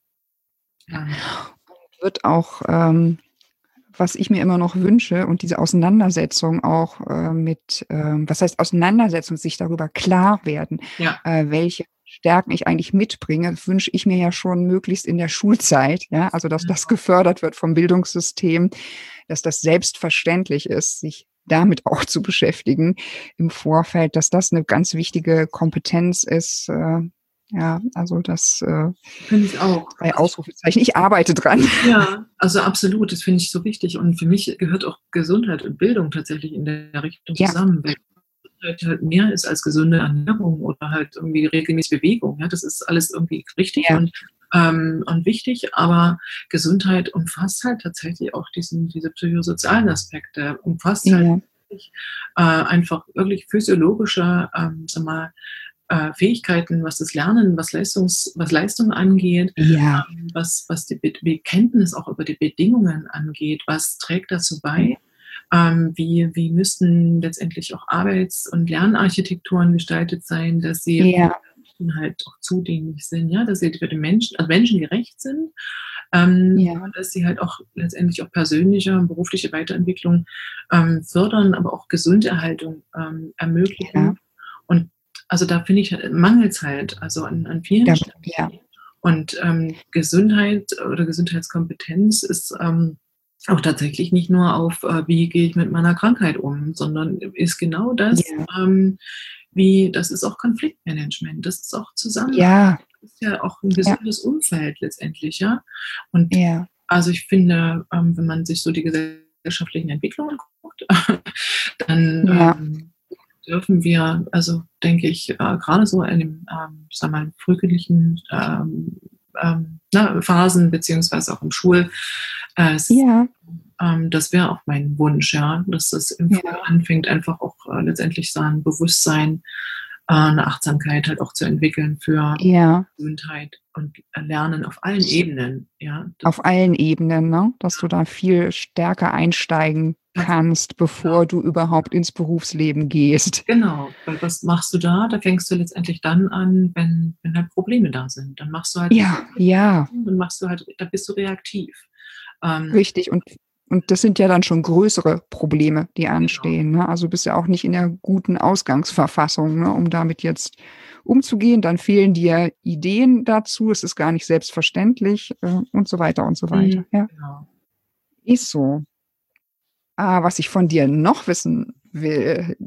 ähm, wird auch, ähm, was ich mir immer noch wünsche und diese Auseinandersetzung auch, äh, mit, ähm was heißt Auseinandersetzung, sich darüber klar werden, ja, äh, welche Stärken ich eigentlich mitbringe, das wünsche ich mir ja schon möglichst in der Schulzeit, ja, also, dass das gefördert wird vom Bildungssystem, dass das selbstverständlich ist, sich damit auch zu beschäftigen im Vorfeld, dass das 'ne ganz wichtige Kompetenz ist, äh, ja, also, das, äh finde ich auch. drei Also Ausrufezeichen. Ich arbeite dran. ja, also absolut, das finde ich so wichtig. Und für mich gehört auch Gesundheit und Bildung tatsächlich in der Richtung Ja, zusammen, weil Gesundheit halt mehr ist als gesunde Ernährung oder halt irgendwie regelmäßige Bewegung. Ja, das ist alles irgendwie richtig ja, und, ähm, und wichtig, aber Gesundheit umfasst halt tatsächlich auch diesen, diese psychosozialen Aspekte, umfasst halt ja, wirklich, äh, einfach wirklich physiologische, ähm, sag mal, äh, Fähigkeiten, was das Lernen, was Leistungs, was Leistung angeht, ja, ähm, was, was die Be die Kenntnis auch über die Bedingungen angeht, was trägt dazu bei, ähm, wie, wie müssten letztendlich auch Arbeits- und Lernarchitekturen gestaltet sein, dass sie ja, Menschen halt auch zugänglich sind, ja, dass sie für die Menschen, also menschengerecht sind, ähm, ja, dass sie halt auch letztendlich auch persönliche und berufliche Weiterentwicklung ähm, fördern, aber auch Gesunderhaltung ähm, ja, ermöglichen. Und also da finde ich, mangelt es halt, also an, an vielen da Stellen. ja, Und ähm, Gesundheit oder Gesundheitskompetenz ist ähm, auch tatsächlich nicht nur auf, äh, wie gehe ich mit meiner Krankheit um, sondern ist genau das, ja, ähm, wie, das ist auch Konfliktmanagement, das ist auch Zusammenarbeit, ja, das ist ja auch ein ja, gesundes Umfeld letztendlich, ja. Und ja, also ich finde, ähm, wenn man sich so die gesellschaftlichen Entwicklungen guckt, dann ja, ähm, dürfen wir, also denke ich, äh, gerade so in den, ähm, ich sag mal, frühkindlichen ähm, ähm, na, Phasen, beziehungsweise auch im Schul, äh, s- ja, ähm, das wäre auch mein Wunsch, ja, dass das im Früh ja, anfängt, einfach auch äh, letztendlich so ein Bewusstsein, äh, eine Achtsamkeit halt auch zu entwickeln für ja, Gesundheit und Lernen auf allen Ebenen, ja. Das auf allen Ebenen, ne, dass du da viel stärker einsteigen ganz kannst, genau. bevor du überhaupt ins Berufsleben gehst. Genau, weil was machst du da? Da fängst du letztendlich dann an, wenn wenn halt Probleme da sind. Dann machst du halt Ja, ja, dann machst du halt da bist du reaktiv. Ähm, richtig. Und und das sind ja dann schon größere Probleme, die genau. anstehen, ne? Also, bist ja auch nicht in der guten Ausgangsverfassung, ne, um damit jetzt umzugehen. Dann fehlen dir Ideen dazu. Es ist gar nicht selbstverständlich, äh, und so weiter und so weiter. Mhm, Ja, genau. ist so. Ah, was ich von dir noch wissen will,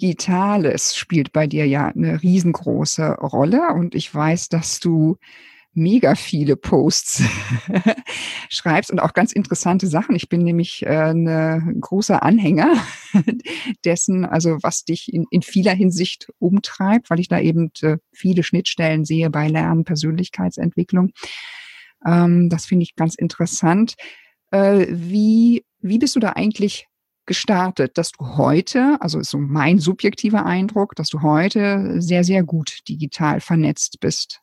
Digitales spielt bei dir ja 'ne riesengroße Rolle und ich weiß, dass du mega viele Posts schreibst und auch ganz interessante Sachen. Ich bin nämlich äh, 'ne großer Anhänger dessen, also was dich in in vieler Hinsicht umtreibt, weil ich da eben äh, viele Schnittstellen sehe bei Lernen, Persönlichkeitsentwicklung. Ähm, das finde ich ganz interessant. Äh, wie wie bist du da eigentlich gestartet, dass du heute, also ist so mein subjektiver Eindruck, dass du heute sehr, sehr gut digital vernetzt bist?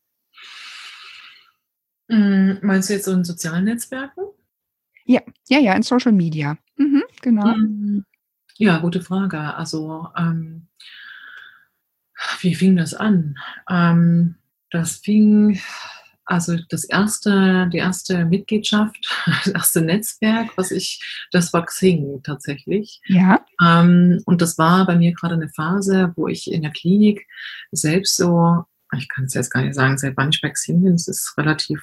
Hm, meinst du jetzt so in sozialen Netzwerken? Ja, ja, ja, in Social Media. Mhm, genau. Hm, ja, gute Frage. Also, ähm wie fing das an? Ähm, das fing also das erste die erste Mitgliedschaft, das erste Netzwerk, was ich das war Xing tatsächlich. Ja. Ähm, und das war bei mir grade 'ne Phase, wo ich in der Klinik selbst so ich kann's jetzt gar nicht sagen, seit wann ich bei Xing bin. Es ist relativ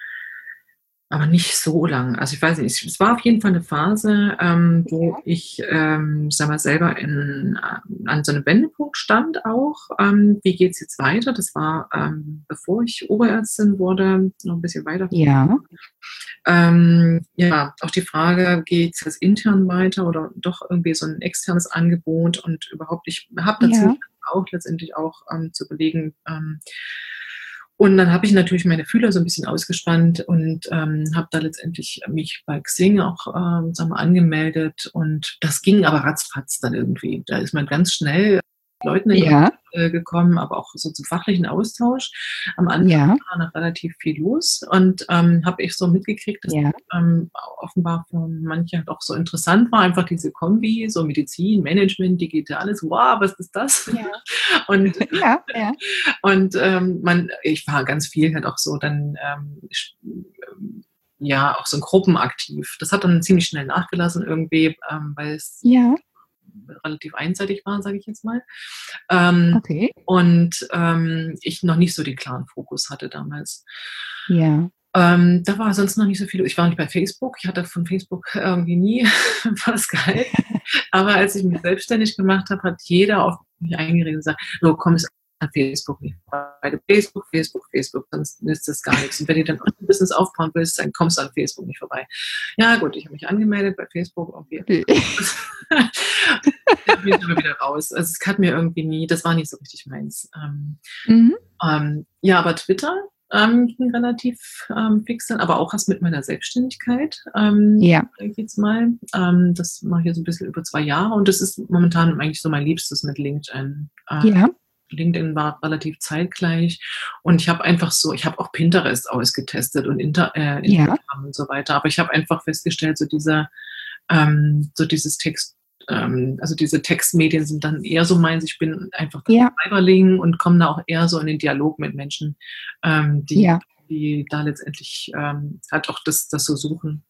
aber nicht so lang. Also, ich weiß nicht, es war auf jeden Fall 'ne Phase, ähm, wo Ja. ich, ähm, sage mal, selber in äh, an so 'nem Wendepunkt stand auch. Ähm, wie geht's jetzt weiter? Das war, ähm, bevor ich Oberärztin wurde, noch 'n bisschen weiter. Ja. Ähm, ja, auch die Frage, geht's jetzt intern weiter oder doch irgendwie so 'n externes Angebot und überhaupt ich habe dazu Ja. auch letztendlich auch, ähm, zu überlegen, ähm und dann habe ich natürlich meine Fühler so 'n bisschen ausgespannt und, ähm, habe da letztendlich mich bei Xing auch, ähm, sage mal, angemeldet und das ging aber ratzfatz dann irgendwie. Da ist man ganz schnell Leuten in Kontakt, Ja. äh, gekommen, aber auch so zum fachlichen Austausch. Am Anfang Ja. war noch relativ viel los und, ähm, habe ich so mitgekriegt, dass, Ja. ähm, offenbar für manche doch so interessant war, einfach diese Kombi, so Medizin, Management, Digitales. Wow, was ist das? Ja. Und Ja, ja. und, ähm, man ich war ganz viel halt auch so dann, ähm, sch ähm, ja, auch so in Gruppen aktiv. Das hat dann ziemlich schnell nachgelassen irgendwie, ähm, weil es Ja. relativ einseitig war, sage ich jetzt mal. Ähm, Okay. und, ähm, ich noch nicht so den klaren Fokus hatte damals. Ja. Ähm, da war sonst noch nicht so viel ich war nicht bei Facebook. Ich hatte von Facebook irgendwie nie was gehalten. Aber als ich mich selbstständig gemacht habe, hat jeder auf mich eingeredet und gesagt: „Du kommst an Facebook nicht vorbei. Facebook, Facebook, Facebook, sonst nützt das gar nix. Und wenn du dein Online-Business aufbauen willst, dann kommst du an Facebook nicht vorbei.“ Ja gut, ich habe mich angemeldet bei Facebook, okay. Okay. Da bin ich immer wieder raus. Also, es hat mir irgendwie nie das war nicht so richtig meins. Ähm, Mhm. ähm, ja, aber Twitter, ähm, ging relativ, ähm, fix dann, aber auch erst mit meiner Selbstständigkeit, ähm, Ja. sage ich jetzt mal. Ähm, das mache ich jetzt 'n bisschen über zwei Jahre und das ist momentan eigentlich so mein Liebstes mit LinkedIn. Äh, Ja. LinkedIn war relativ zeitgleich und ich habe einfach so ich habe auch Pinterest ausgetestet und Inter äh, Ja. Instagram und so weiter, aber ich habe einfach festgestellt, so dieser ähm, so dieses Text ähm, also diese Textmedien sind dann eher so meins. Ich bin einfach Ja. Schreiberling und komme da auch eher so in den Dialog mit Menschen, ähm, die Ja. die da letztendlich, ähm, halt auch das das so suchen.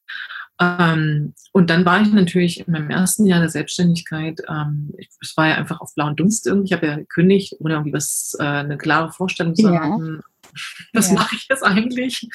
Ähm, und dann war ich natürlich in meinem ersten Jahr der Selbstständigkeit, ähm ich es war ja einfach auf blauen Dunst irgendwie. Ich habe ja gekündigt, ohne irgendwie was äh, 'ne klare Vorstellung zu Ja. haben. Was Ja. mache ich jetzt eigentlich?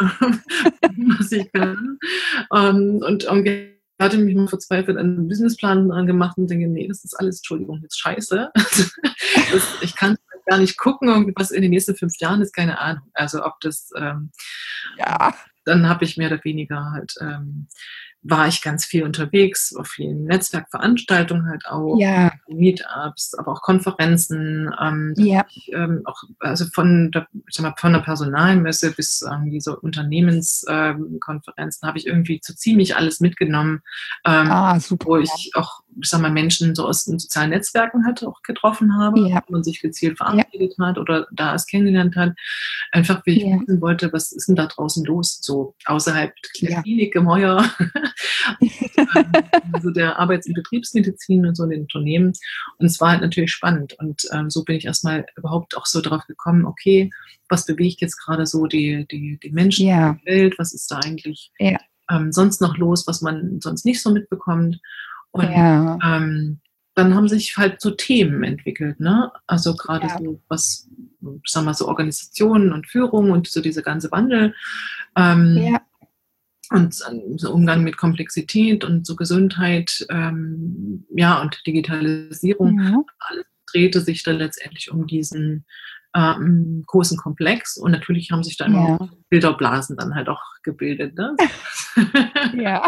Was ich kann. Ähm, und irgendwie hatte mich mal verzweifelt an 'nem Businessplan dran gemacht und denke: „Ne, das ist alles, Entschuldigung, jetzt scheiße.“ Das ich kann gar nicht gucken, irgendwie was in den nächsten fünf Jahren ist, keine Ahnung. Also, ob das, ähm Ja. dann habe ich mehr oder weniger halt, ähm war ich ganz viel unterwegs, auf vielen Netzwerkveranstaltungen halt auch, Ja. Meetups, aber auch Konferenzen, ähm, Ja. ich, ähm, auch also von der ich sage mal, von der Personalmesse bis irgendwie so Unternehmens ähm, Konferenzen habe ich irgendwie so ziemlich alles mitgenommen, ähm, Ah, super, wo ja. ich auch, ich sage mal, Menschen so aus den sozialen Netzwerken halt auch getroffen habe, Ja. wo man sich gezielt Ja. verabredet hat oder da es kennengelernt hat. Einfach, weil ich Ja. wissen wollte, was ist 'n da draußen los, so außerhalb der Ja. Klinikgemäuer, ähm, so der Arbeits und Betriebsmedizin und so in den Unternehmen. Und es war halt natürlich spannend und, ähm, so bin ich erst mal überhaupt auch so drauf gekommen: „Okay, was bewegt jetzt grade so die die die Menschen Ja. in der Welt? Was ist da eigentlich, Ja. ähm, sonst noch los, was man sonst nicht so mitbekommt?“ Und, Ja. ähm, dann haben sich halt so Themen entwickelt, ne? Also, grade Ja. so was, ich sage mal, so Organisationen und Führung und so dieser ganze Wandel, ähm, Ja. und so Umgang mit Komplexität und so Gesundheit, ähm, ja, und Digitalisierung. Ja. Alles drehte sich dann letztendlich um diesen äh, einen großen Komplex und natürlich haben sich dann Ja. auch Bilderblasen dann halt auch gebildet, ne? Ja.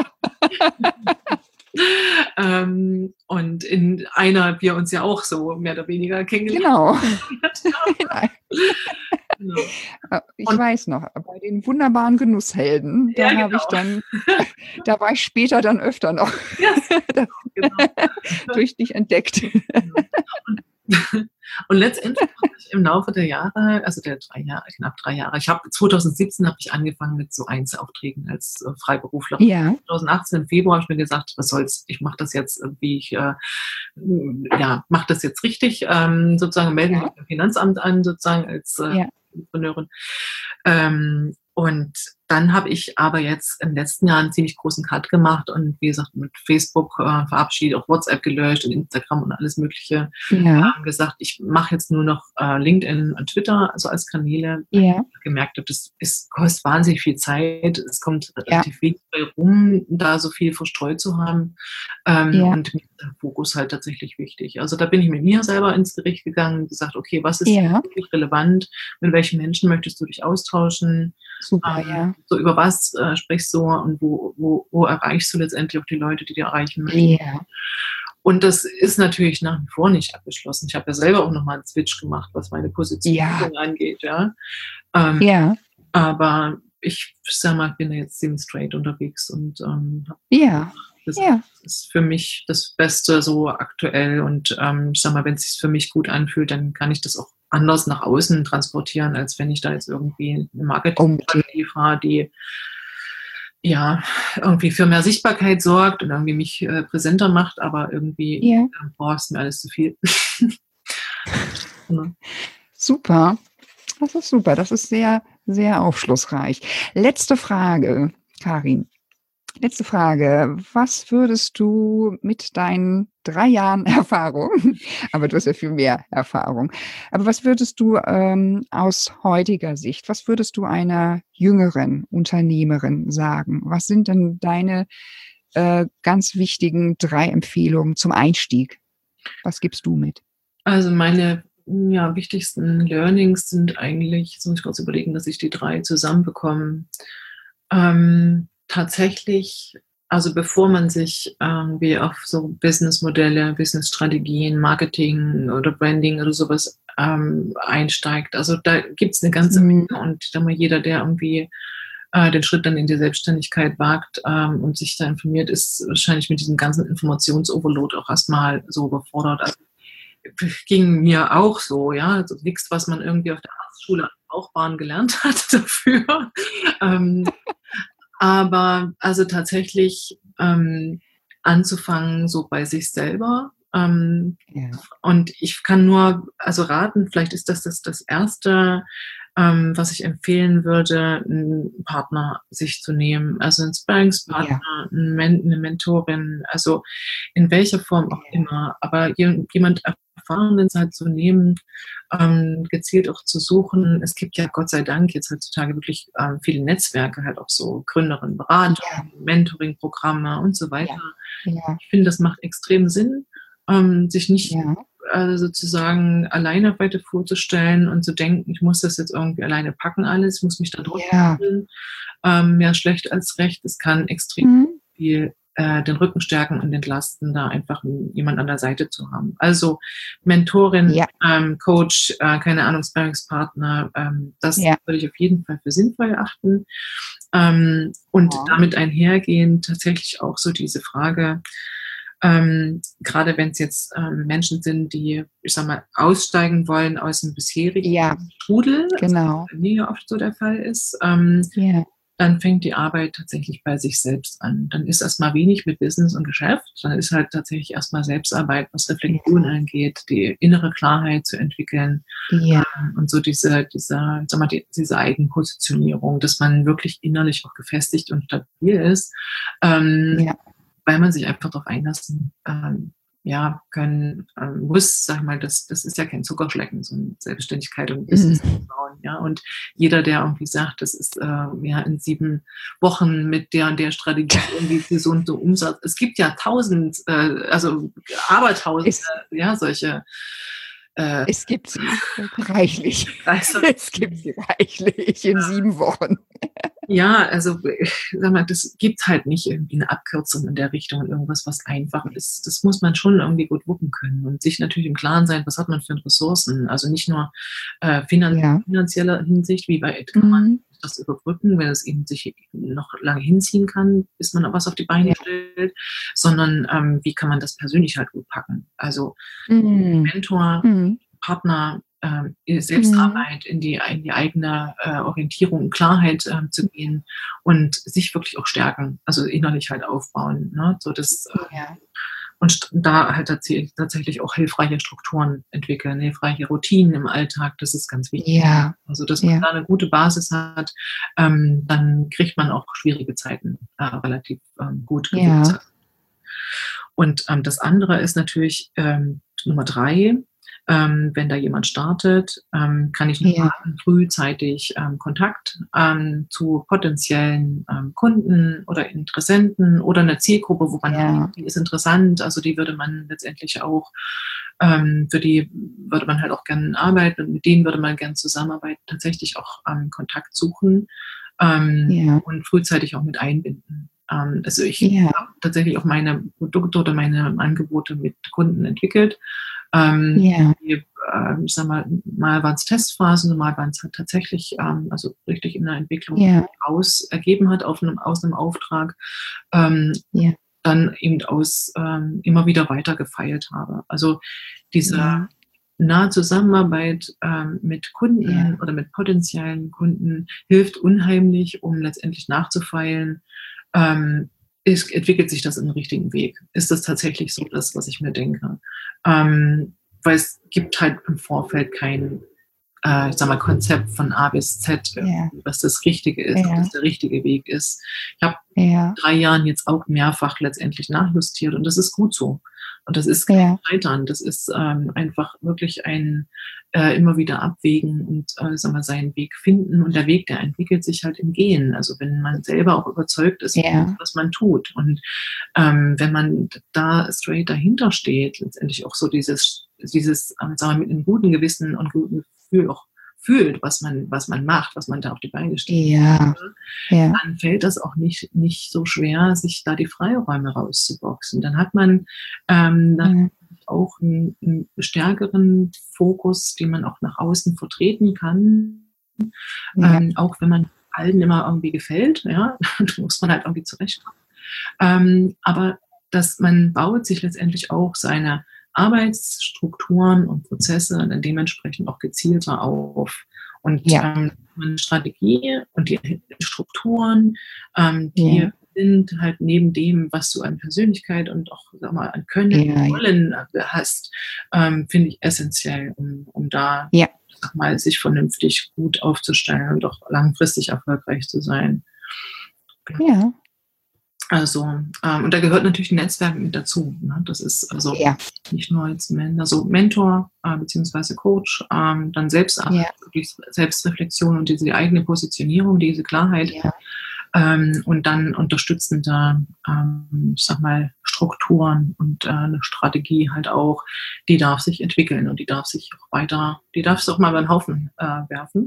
ähm, und in einer wir uns ja auch so mehr oder weniger kennengelernt Genau. haben. Genau. Äh, ich Und weiß noch, bei den wunderbaren Genusshelden, ja, da habe ich genau. dann da war ich später dann öfter noch Ja, da genau, genau. durch dich entdeckt. Genau. Und und letztendlich habe ich im Laufe der Jahre, also der drei Jahre, knapp drei Jahre ich habe zweitausendsiebzehn habe ich angefangen mit so Einzelaufträgen als, äh, Freiberuflerin. Ja. zweitausendachtzehn im Februar habe ich mir gesagt: „Was soll's, ich mache das jetzt, äh, wie ich, äh, hm, ja, mache das jetzt richtig, ähm, sozusagen melde mich Ja. beim Finanzamt an sozusagen als, äh, Ja. Entrepreneurin.“ Ähm, und dann habe ich aber jetzt im letzten Jahr 'n ziemlich großen Cut gemacht und wie gesagt, mit Facebook, äh, verabschiedet, auch WhatsApp gelöscht und Instagram und alles Mögliche. Ja. Ähm, gesagt, ich mache jetzt nur noch, äh, LinkedIn und Twitter, also als Kanäle, weil Ja. ich gemerkt habe, das ist kostet wahnsinnig viel Zeit. Es kommt Ja. relativ wenig bei rum, da so viel verstreut zu haben. Ähm, Ja. und mir ist der Fokus halt tatsächlich wichtig. Also, da bin ich mit mir selber ins Gericht gegangen und gesagt: „Okay, was ist Ja. wirklich relevant? Mit welchen Menschen möchtest du dich austauschen? Super, Ähm, ja. so über was, äh, sprichst du und wo wo wo erreichst du letztendlich auch die Leute, die du erreichen möchtest?“ Ja. Und das ist natürlich nach wie vor nicht abgeschlossen. Ich habe ja selber auch noch mal 'n Switch gemacht, was meine Ja. Positionierung angeht, ja. Ähm, Ja. aber ich sage mal, bin da jetzt ziemlich straight unterwegs und, ähm, habe Ja. gesagt, Ja. das ist für mich das Beste so aktuell und, ähm, ich sage mal, wenn's sich für mich gut anfühlt, dann kann ich das auch anders nach außen transportieren, als wenn ich da jetzt irgendwie 'ne Unbedingt. Marketingstrategie fahre, die ja, irgendwie für mehr Sichtbarkeit sorgt und irgendwie mich, äh, präsenter macht, aber irgendwie, Ja. ähm, boah, ist mir alles zu viel. Ne? Super. Das ist super. Das ist sehr, sehr aufschlussreich. Letzte Frage, Karin. Letzte Frage. Was würdest du mit deinen drei Jahren Erfahrung aber du hast ja viel mehr Erfahrung. Aber was würdest du, ähm, aus heutiger Sicht was würdest du einer jüngeren Unternehmerin sagen? Was sind denn deine, äh, ganz wichtigen drei Empfehlungen zum Einstieg? Was gibst du mit? Also, meine, ja, wichtigsten Learnings sind eigentlich jetzt muss ich kurz überlegen, dass ich die drei zusammenbekomme. Ähm, tatsächlich also, bevor man sich irgendwie auf so Businessmodelle, Businessstrategien, Marketing oder Branding oder so was, ähm, einsteigt also, da gibt's 'ne ganze Mhm. Menge und ich sage mal, jeder, der irgendwie, äh, den Schritt dann in die Selbstständigkeit wagt, ähm, und sich da informiert, ist wahrscheinlich mit diesem ganzen Informations-Overload auch erst mal so überfordert. Also, ging mir auch so, ja, also, nix, was man irgendwie auf der Arztschule Bauchbahn gelernt hat dafür. Ähm, aber also, tatsächlich, ähm, anzufangen so bei sich selber, ähm, Ja. und ich kann nur also, raten, vielleicht ist das das das Erste, ähm, was ich empfehlen würde, 'n Partner sich zu nehmen, also, 'n Ja. Sparringspartner, 'n Men 'ne Mentorin, also, in welcher Form auch Ja. immer, aber jem jemand Erfahrenen halt zu nehmen, ähm, gezielt auch zu suchen. Es gibt ja Gott sei Dank jetzt heutzutage wirklich, ähm, viele Netzwerke, halt auch so Gründerinnen Ja. Beratung, Mentoring-Programme und so weiter. Ja. Ja. Ich finde, das macht extrem Sinn, ähm, sich nicht, Ja. äh, sozusagen alleine weiter vorzustellen und zu denken: „Ich muss das jetzt irgendwie alleine packen alles, ich muss mich da Ja. durchmogeln.“ Ähm, mehr schlecht als recht. Es kann extrem Mhm. viel, äh, den Rücken stärken und entlasten, da einfach 'n jemand an der Seite zu haben. Also, Mentorin, Ja. ähm, Coach, äh, keine Ahnung, Sparringspartner, ähm, das Ja. würde ich auf jeden Fall für sinnvoll erachten. Ähm, und Ja. damit einhergehend tatsächlich auch so diese Frage, ähm, grade wenn's jetzt, ähm, Menschen sind, die, ich sage mal, aussteigen wollen aus'm bisherigen Ja. Strudel, also, Genau. bei mir oft so der Fall ist, ähm, Ja. dann fängt die Arbeit tatsächlich bei sich selbst an. Dann ist erst mal wenig mit Business und Geschäft, dann ist halt tatsächlich erst mal Selbstarbeit, was Reflexion Ja. angeht, die innere Klarheit zu entwickeln, Ja. ähm, und so diese diese ich sage mal, die diese Eigenpositionierung, dass man wirklich innerlich auch gefestigt und stabil ist, ähm, Ja. weil man sich einfach drauf einlassen, ähm, ja, können, ähm, muss, sage ich mal, das das ist ja kein Zuckerschlecken, so 'ne Selbstständigkeit und Business Mhm. aufbauen, ja? Und jeder, der irgendwie sagt, das ist, äh, ja, in sieben Wochen mit der und der Strategie irgendwie gesunder Umsatz es gibt ja tausend, äh, also, Abertausende, Ist ja, solche Äh, Es gibt sie reichlich. also, Es gibt sie reichlich in sieben Wochen. ja, also ich sag mal, das gibt halt nicht irgendwie eine Abkürzung in der Richtung, irgendwas, was einfach ist. Das muss man schon irgendwie gut wuppen können und sich natürlich im Klaren sein, was hat man für Ressourcen. Also nicht nur äh, finan Ja. finanzieller Hinsicht, wie weit kann man Mhm. das überbrücken, wenn es eben sich noch lange hinziehen kann, bis man was auf die Beine Ja. stellt, sondern ähm, wie kann man das persönlich halt gut packen. Also Mhm. Mentor, Mhm. Partner, ähm, Mhm. Selbstarbeit, in die, in die eigene äh, Orientierung und Klarheit ähm, zu gehen und sich wirklich auch stärken, also innerlich halt aufbauen. Ne? So das, Ja. und st- da halt tatsächlich, tatsächlich auch hilfreiche Strukturen entwickeln, hilfreiche Routinen im Alltag, das ist ganz wichtig. Ja. Also, dass man Ja. da eine gute Basis hat, ähm, dann kriegt man auch schwierige Zeiten äh, relativ ähm, gut Ja. gewuppt. Und ähm, das andere ist natürlich ähm, Nummer drei, ähm, wenn da jemand startet, ähm, kann ich nur Ja. raten, frühzeitig ähm, Kontakt ähm, zu potenziellen ähm, Kunden oder Interessenten oder einer Zielgruppe, wo man Ja. die ist interessant, also die würde man letztendlich auch, ähm, für die würde man halt auch gerne arbeiten und mit denen würde man gerne zusammenarbeiten, tatsächlich auch ähm, Kontakt suchen ähm, Ja. und frühzeitig auch mit einbinden. Ähm, also ich Ja. habe tatsächlich auch meine Produkte oder meine Angebote mit Kunden entwickelt. Ähm, Ja. die, äh, ich sag mal, mal waren es Testphasen, mal waren es halt tatsächlich, ähm, also richtig in der Entwicklung Ja. aus ergeben hat auf einem, aus einem Auftrag, ähm, Ja. dann eben aus ähm, immer wieder weiter gefeilt habe. Also diese Ja. nahe Zusammenarbeit ähm, mit Kunden Ja. oder mit potenziellen Kunden hilft unheimlich, um letztendlich nachzufeilen, ähm, ist, entwickelt sich das in den richtigen Weg? Ist das tatsächlich so das, was ich mir denke? Ähm, weil es gibt halt im Vorfeld kein, äh, ich sag mal, Konzept von A bis Z, Ja. was das Richtige ist, ob Ja. das der richtige Weg ist. Ich habe Ja. drei Jahren jetzt auch mehrfach letztendlich nachjustiert und das ist gut so. Und das ist kein Ja. Scheitern, das ist ähm, einfach wirklich ein äh, immer wieder abwägen und äh, sagen wir, seinen Weg finden und der Weg, der entwickelt sich halt im Gehen. Also wenn man selber auch überzeugt ist, Ja. was man tut und ähm, wenn man da straight dahinter steht, letztendlich auch so dieses, dieses ähm, sagen wir, mit einem guten Gewissen und guten Gefühl auch fühlt, was man, was man macht, was man da auf die Beine stellt, Ja. Ja. dann fällt das auch nicht, nicht so schwer, sich da die Freiräume rauszuboxen. Dann hat man ähm, dann Ja. auch einen, einen stärkeren Fokus, den man auch nach außen vertreten kann, Ja. ähm, auch wenn man allen immer irgendwie gefällt, ja, da muss man halt irgendwie zurechtkommen. Ähm, aber dass man baut sich letztendlich auch seine Arbeitsstrukturen und Prozesse dann dementsprechend auch gezielter auf. Und Ja. ähm, eine Strategie und die Strukturen, ähm, die Ja. sind halt neben dem, was du an Persönlichkeit und auch sag mal, an Können, Ja. Wollen äh, hast, ähm, finde ich essentiell, um, um da Ja. sag mal, sich vernünftig gut aufzustellen und auch langfristig erfolgreich zu sein. Ja. Also, ähm, und da gehört natürlich ein Netzwerk mit dazu. Ne? Das ist also Ja. nicht nur jetzt Men also Mentor äh, beziehungsweise Coach, ähm, dann Selbstarbeit, Ja. wirklich Selbstreflexion und diese eigene Positionierung, diese Klarheit Ja. ähm, und dann unterstützende, ähm, ich sag mal, Strukturen und äh, eine Strategie halt auch, die darf sich entwickeln und die darf sich auch weiter, die darfst du auch mal über den Haufen äh, werfen.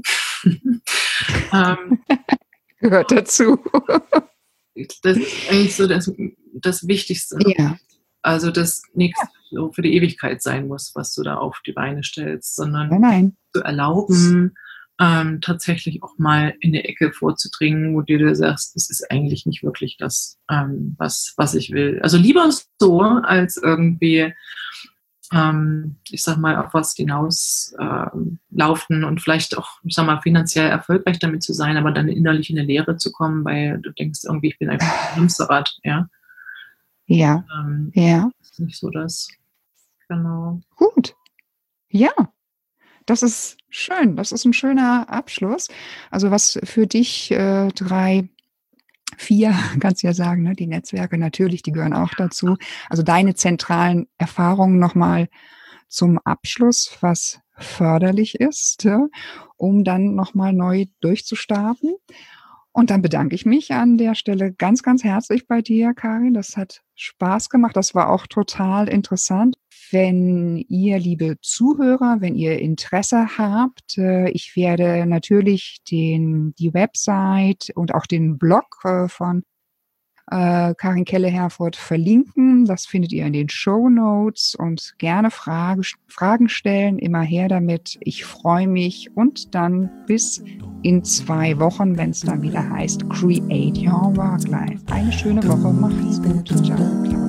ähm, Gehört dazu. Das ist eigentlich so das, das Wichtigste. Ja. Also, dass nichts so für die Ewigkeit sein muss, was du da auf die Beine stellst, sondern Nein, nein. zu erlauben, ähm, tatsächlich auch mal in die Ecke vorzudringen, wo du dir sagst, das ist eigentlich nicht wirklich das, ähm, was, was ich will. Also lieber so, als irgendwie, ähm, ich sag mal, auf was hinaus ähm, laufen und vielleicht auch, ich sag mal, finanziell erfolgreich damit zu sein, aber dann innerlich in eine Leere zu kommen, weil du denkst irgendwie, ich bin einfach ein Hamsterrad, ja. Ja. Ähm, Ja. das ist nicht so das, genau. Gut. Ja. Das ist schön. Das ist ein schöner Abschluss. Also, was für dich, äh, drei, vier kannst du ja sagen, ne? Die Netzwerke natürlich, die gehören auch dazu. Also, deine zentralen Erfahrungen noch mal zum Abschluss, was förderlich ist, ja, um dann noch mal neu durchzustarten. Und dann bedanke ich mich an der Stelle ganz, ganz herzlich bei dir, Karin. Das hat Spaß gemacht. Das war auch total interessant. wenn ihr, liebe Zuhörer, wenn ihr Interesse habt, äh, ich werde natürlich den, die Website und auch den Blog äh, von äh, Karin Keller-Herfurth verlinken. Das findet ihr in den Shownotes und gerne Frage, Fragen stellen, immer her damit. Ich freue mich und dann bis in zwei Wochen, wenn es dann wieder heißt Create Your Work Life. Eine schöne Woche, macht's gut. Ciao.